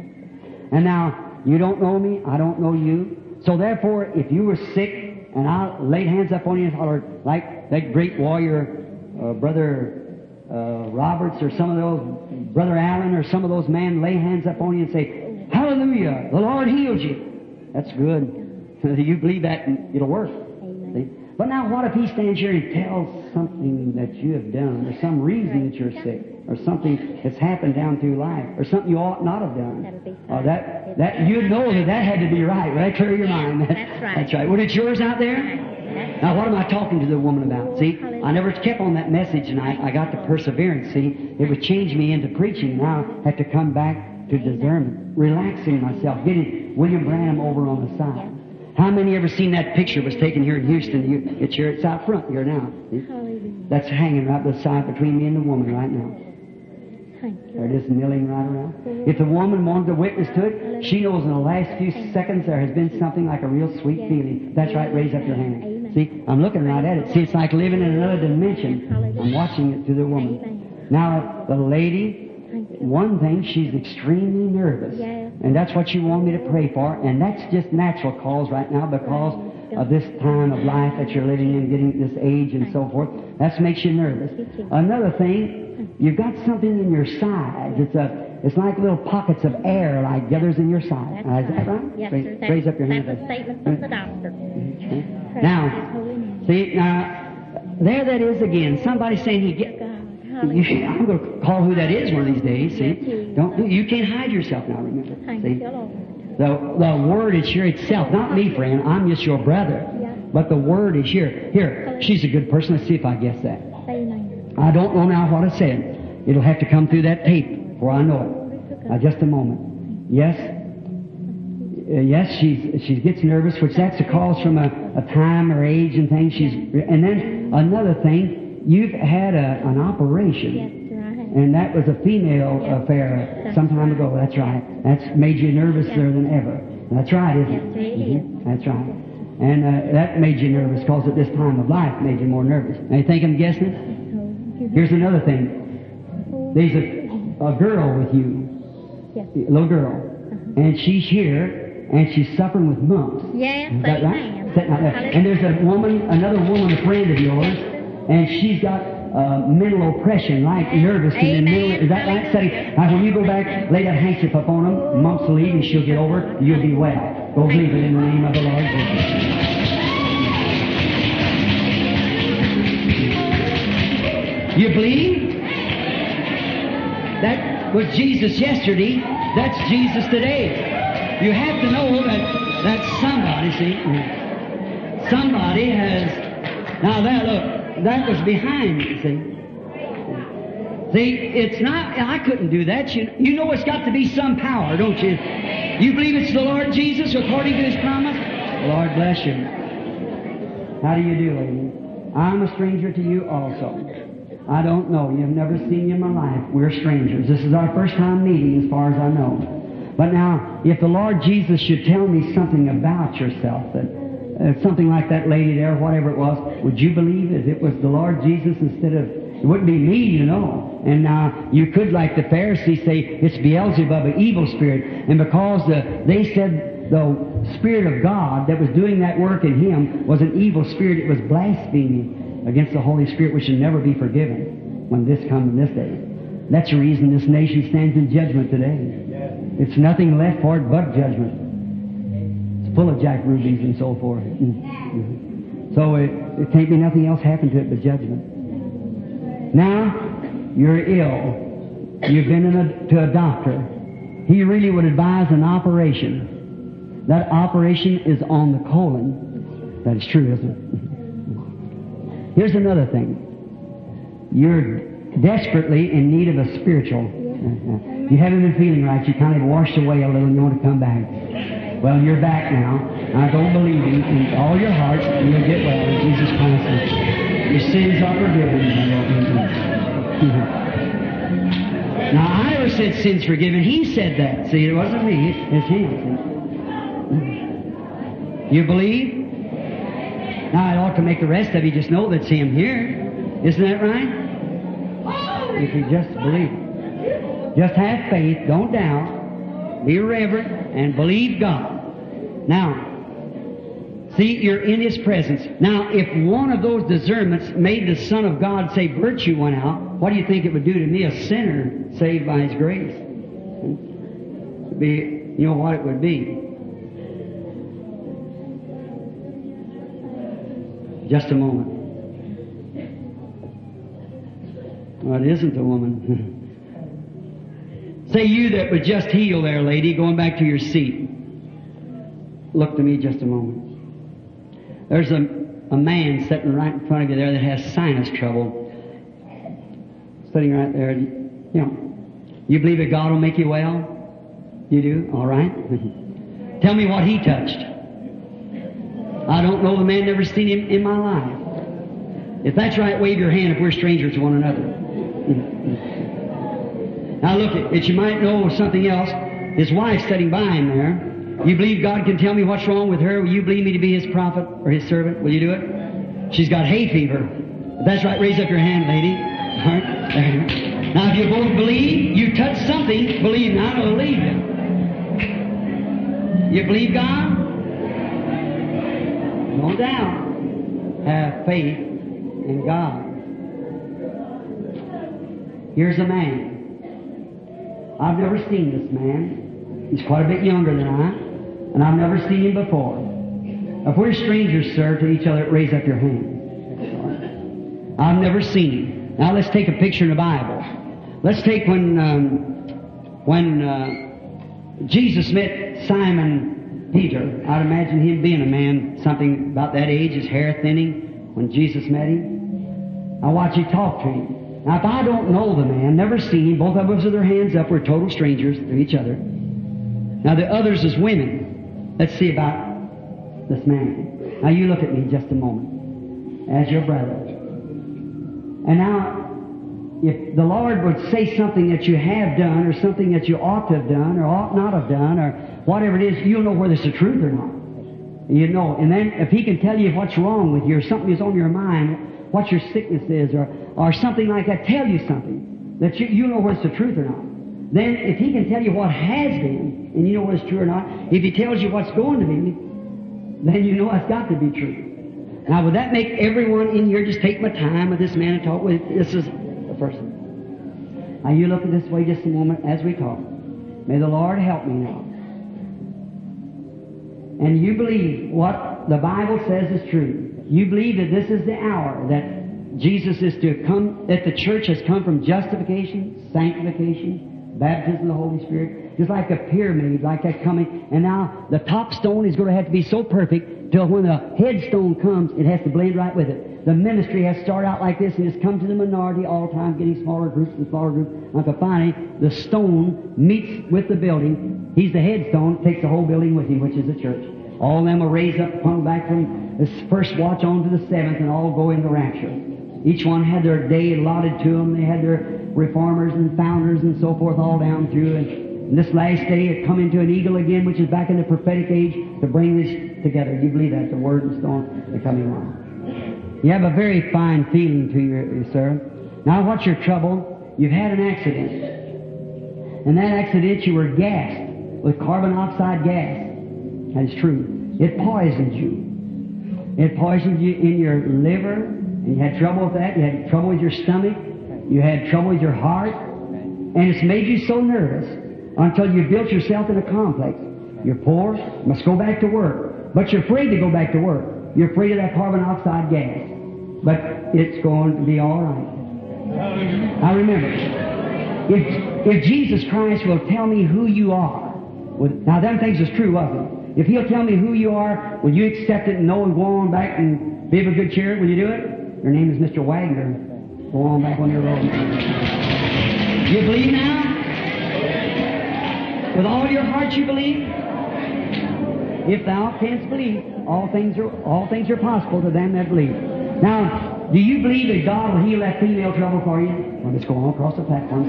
And now, you don't know me, I don't know you. So therefore, if you were sick, and I laid hands up on you and hollered, like that great warrior, uh, Brother uh, Roberts, or some of those, Brother Allen, or some of those men lay hands up on you and say, Hallelujah! The Lord healed you. That's good. You believe that, and it'll work. See? But now, what if He stands here and tells something that you have done, or some reason that you're sick, or something that's happened down through life, or something you ought not have done? Or that that you know that that had to be right. Right? Clear your mind. That, that's right. That's right. Well, it's yours out there. Now, what am I talking to the woman about? See, I never kept on that message, and I, I got the perseverance. See, it would change me into preaching. Now I have to come back to discernment, relaxing myself, getting William Branham over on the side. How many ever seen that picture was taken here in Houston? You, it's here, it's out front here now. See? that's hanging right beside between me and the woman right now. There it is, milling right around. If the woman wanted to witness to it, she knows in the last few seconds there has been something like a real sweet feeling. That's right, raise up your hand. See, I'm looking right at it. See, it's like living in another dimension. I'm watching it through the woman. Now, the lady, one thing, she's extremely nervous. And that's what you want me to pray for. And that's just natural cause right now because of this time of life that you're living in, getting this age and so forth. That makes you nervous. Another thing, you've got something in your sides. It's a, it's like little pockets of air like gathers in your sides. Uh, is that right? Yes, raise, sir. raise up your hand. That's a statement from the doctor. Okay. Now, see, now, there that is again. Somebody saying he get. You should, I'm going to call who that is one of these days. See, don't do, you can't hide yourself now. Remember, see, the the word is here itself. Not me, friend. I'm just your brother. But the word is here. Here, she's a good person. Let's see if I guess that. I don't know now what I said. It'll have to come through that tape before I know it. Now, just a moment. Yes, uh, yes, she's she gets nervous, which that's a cause from a, a time or age and things. She's and then another thing. You've had a, an operation, yes, right. And that was a female yes, affair some time right. ago. That's right. That's made you nervouser yes. than ever. That's right, isn't yes, it? it Mm-hmm. is. That's right. And uh, that made you nervous because at this time of life made you more nervous. Now you think I'm guessing it? Here's another thing. There's a, a girl with you, yes. a little girl, uh-huh. and she's here, and she's suffering with mumps. Yes, is that right? Sitting out there. And there's a woman, another woman, a friend of yours. And she's got uh, mental oppression, like nervous and mental. Is that right? Setting. Now, when you go back, lay that handkerchief up on them, mumps will leave, and she'll get over it. You'll be well. Go believe it in the name of the Lord Jesus. You believe? That was Jesus yesterday. That's Jesus today. You have to know that that somebody, see, somebody has. Now that look. That was behind me, see. See, it's not, I couldn't do that. You, you know it's got to be some power, don't you? You believe it's the Lord Jesus according to His promise? Lord bless you. How do you do, lady? I'm a stranger to you also. I don't know. You've never seen me in my life. We're strangers. This is our first time meeting as far as I know. But now, if the Lord Jesus should tell me something about yourself that Uh, something like that lady there, whatever it was, would you believe if it was the Lord Jesus instead of, it wouldn't be me, you know. And now, uh, you could, like the Pharisees, say it's Beelzebub, an evil spirit. And because uh, they said the Spirit of God that was doing that work in him was an evil spirit, it was blaspheming against the Holy Spirit, which should never be forgiven when this comes in this day. That's the reason this nation stands in judgment today. It's nothing left for it but judgment. Full of Jack Rubies and so forth. Mm-hmm. So it, it can't be nothing else happen to it but judgment. Now, you're ill. You've been in a, to a doctor. He really would advise an operation. That operation is on the colon. That is true, isn't it? Here's another thing. You're desperately in need of a spiritual. You haven't been feeling right. You kind of washed away a little and you want to come back. Well, you're back now. I don't believe in, in all your heart and you'll get well in Jesus Christ's name. Your sins are forgiven. Now, I never said sins forgiven. He said that. See, it wasn't me. It's him. You believe? Now, it ought to make the rest of you just know that's him here. Isn't that right? If you just believe. Just have faith. Don't doubt. Be reverent and believe God. Now, see, you're in His presence. Now, if one of those discernments made the Son of God say virtue went out, what do you think it would do to me, a sinner saved by His grace? It'd be, you know what it would be. Just a moment. Well, it isn't a woman. Say you that was just healed there, lady, going back to your seat. Look to me just a moment. There's a, a man sitting right in front of you there that has sinus trouble. Sitting right there. You know, you believe that God will make you well? You do? All right. Tell me what he touched. I don't know the man, never seen him in my life. If that's right, wave your hand if we're strangers to one another. Now look, that you might know something else. His wife's sitting by him there. You believe God can tell me what's wrong with her? Will you believe me to be His prophet or His servant? Will you do it? She's got hay fever. If that's right, raise up your hand, lady. All right. Now if you both believe, you touch something, believe not, or believe Him. You believe God? No doubt. Have faith in God. Here's a man. I've never seen this man. He's quite a bit younger than I, and I've never seen him before. If we're strangers, sir, to each other, raise up your hand. I've never seen him. Now let's take a picture in the Bible. Let's take when um, when uh, Jesus met Simon Peter. I'd imagine him being a man something about that age, his hair thinning when Jesus met him. I watch he talk to him. Now if I don't know the man, never seen him, both of us with their hands up, we're total strangers to each other. Now the others is women. Let's see about this man. Now you look at me just a moment as your brother. And now, if the Lord would say something that you have done or something that you ought to have done or ought not have done or whatever it is, you'll know whether it's the truth or not. You know. And then if He can tell you what's wrong with you or something is on your mind, what your sickness is or, or something like that, tell you something that you, you know whether it's the truth or not. Then if He can tell you what has been and you know whether it's true or not, if He tells you what's going to be, then you know it's got to be true. Now, would that make everyone in here just take my time with this man and talk with? This is the person. Now, you look at this way just a moment as we talk. May the Lord help me now. And you believe what the Bible says is true. You believe that this is the hour that Jesus is to come, that the church has come from justification, sanctification, baptism of the Holy Spirit, just like a pyramid, like that coming. And now the top stone is going to have to be so perfect till when the headstone comes, it has to blend right with it. The ministry has started out like this and it's come to the minority all the time, getting smaller groups and smaller groups. Until finally, the stone meets with the building. He's the headstone, takes the whole building with him, which is the church. All of them will raise up, come back from the first watch on to the seventh, and all go into rapture. Each one had their day allotted to them. They had their reformers and founders and so forth all down through. And, and this last day it come into an eagle again, which is back in the prophetic age, to bring this together. You believe that? The Word and stone are coming on. You have a very fine feeling to you, sir. Now what's your trouble? You've had an accident. In that accident you were gassed with carbon dioxide gas. That is true. It poisoned you. It poisoned you in your liver, and you had trouble with that. You had trouble with your stomach. You had trouble with your heart. And it's made you so nervous until you built yourself in a complex. You're poor, you must go back to work. But you're afraid to go back to work. You're afraid of that carbon dioxide gas. But it's going to be all right. Now remember, if, if Jesus Christ will tell me who you are, now them things is true of Him. If He'll tell me who you are, will you accept it and know and go on back and be of a good cheer? Will you do it? Your name is Mister Wagner. Go on back on your road. You believe now? With all your heart you believe? If thou canst believe, all things are all things are possible to them that believe. Now, do you believe that God will heal that female trouble for you? Well, let's go on across the platform.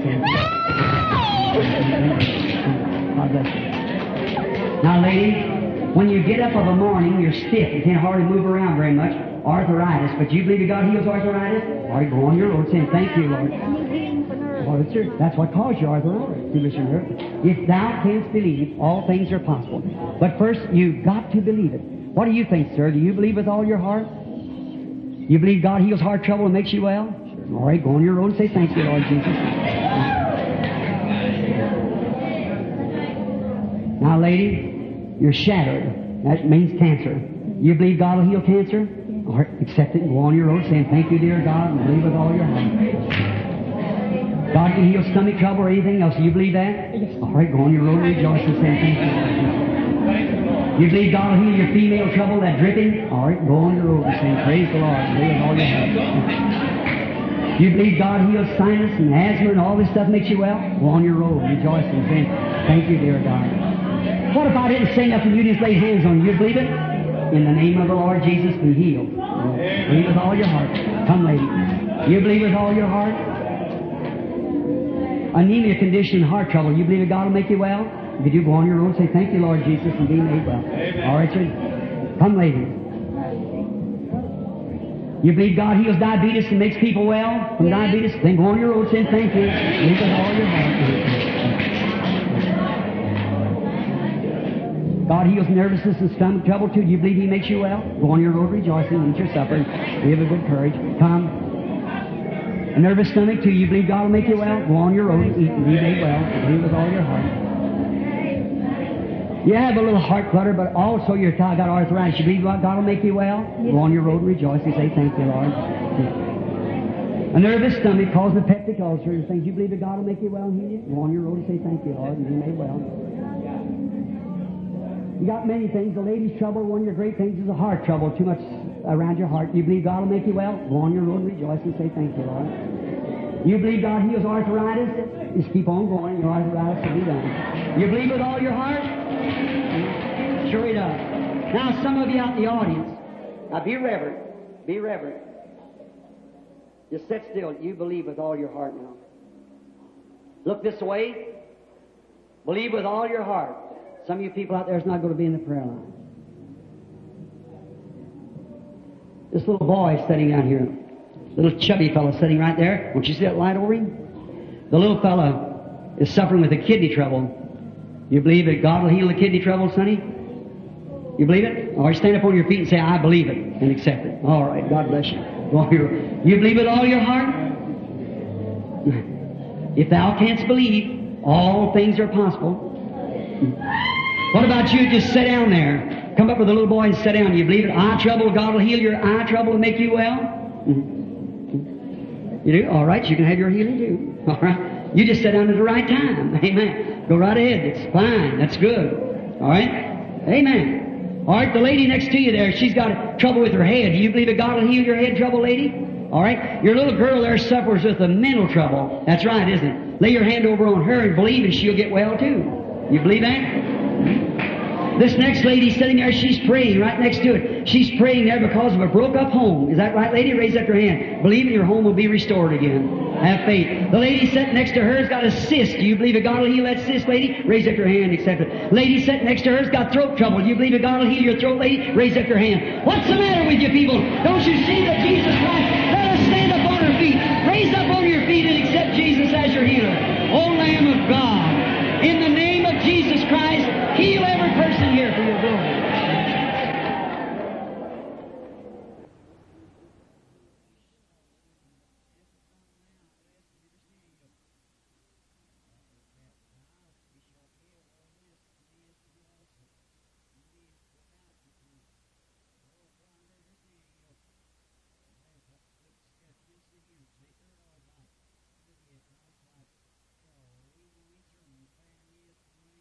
God bless you. Now, lady, when you get up of a morning, you're stiff. You can't hardly move around very much. Arthritis. But you believe that God heals arthritis? All right, go on your road saying, thank you, Lord. Well, that's, your, that's what caused your arthritis. If thou canst believe, all things are possible. But first, you've got to believe it. What do you think, sir? Do you believe with all your heart? You believe God heals heart trouble and makes you well? Sure. All right, go on your road and say, thank you, Lord Jesus. Now, lady, you're shattered. That means cancer. You believe God will heal cancer? All right, accept it and go on your road saying, thank you, dear God, and believe with all your heart. God can heal stomach trouble or anything else. Do you believe that? All right, go on your road and rejoice and say, thank you, Lord. You believe God will heal your female trouble, that dripping? All right, go on your road and say, praise the Lord, and believe with all your heart. You believe God heals sinus and asthma and all this stuff makes you well? Go on your road and rejoice and say, thank you, dear God. What if I didn't say nothing, you just lay hands on you? You believe it? In the name of the Lord Jesus, be healed. Believe with all your heart. Come, lady. You believe with all your heart? Anemia condition, heart trouble. You believe that God will make you well? Could you go on your road and say, thank you, Lord Jesus, and be made well? Amen. All right, sir. Come, lady. You believe God heals diabetes and makes people well from diabetes? Then go on your road saying, thank you. Believe with all your heart. God heals nervousness and stomach trouble too. Do you believe He makes you well? Go on your road rejoicing and eat your supper. Be of a good courage. Come. A nervous stomach too. You believe God will make you well? Go on your road and eat and be made well. Believe with all your heart. You have a little heart clutter, but also you're got arthritis. You believe God will make you well? Go on your road and rejoice and say, thank you, Lord. A nervous stomach causing a peptic ulcer and things. You believe that God will make you well and heal you? Go on your road and say, thank you, Lord, and be made well. You got many things. The lady's trouble, one of your great things is a heart trouble, too much around your heart. You believe God will make you well? Go on your road and rejoice and say, thank you, Lord. You believe God heals arthritis? Just keep on going. Your arthritis will be done. You believe with all your heart? Sure He does. Now, some of you out in the audience, now be reverent. Be reverent. Just sit still. You believe with all your heart now. Look this way. Believe with all your heart. Some of you people out there is not going to be in the prayer line. This little boy is sitting out here. Little chubby fellow sitting right there. Won't you see that light over him? The little fellow is suffering with a kidney trouble. You believe that God will heal the kidney trouble, sonny? You believe it? Or you stand up on your feet and say, I believe it, and accept it. All right, God bless you. You believe with all your heart? If thou canst believe, all things are possible. What about you? Just sit down there. Come up with a little boy and sit down. You believe it? Eye trouble, God will heal your eye trouble and make you well? You do? All right, you can have your healing too. All right. You just sit down at the right time. Amen. Go right ahead. It's fine. That's good. All right? Amen. All right, the lady next to you there, she's got trouble with her head. Do you believe that God will heal your head trouble, lady? All right? Your little girl there suffers with a mental trouble. That's right, isn't it? Lay your hand over on her and believe and she'll get well too. You believe that? This next lady sitting there, she's praying right next to it. She's praying there because of a broke-up home. Is that right, lady? Raise up your hand. Believe your home will be restored again. Have faith. The lady sitting next to her has got a cyst. Do you believe that God will heal that cyst, lady? Raise up your hand. Accept it. Lady sitting next to her has got throat trouble. Do you believe that God will heal your throat, lady? Raise up your hand. What's the matter with you people? Don't you see that Jesus Christ? Let us stand up on our feet. Raise up on your feet and accept Jesus as your healer.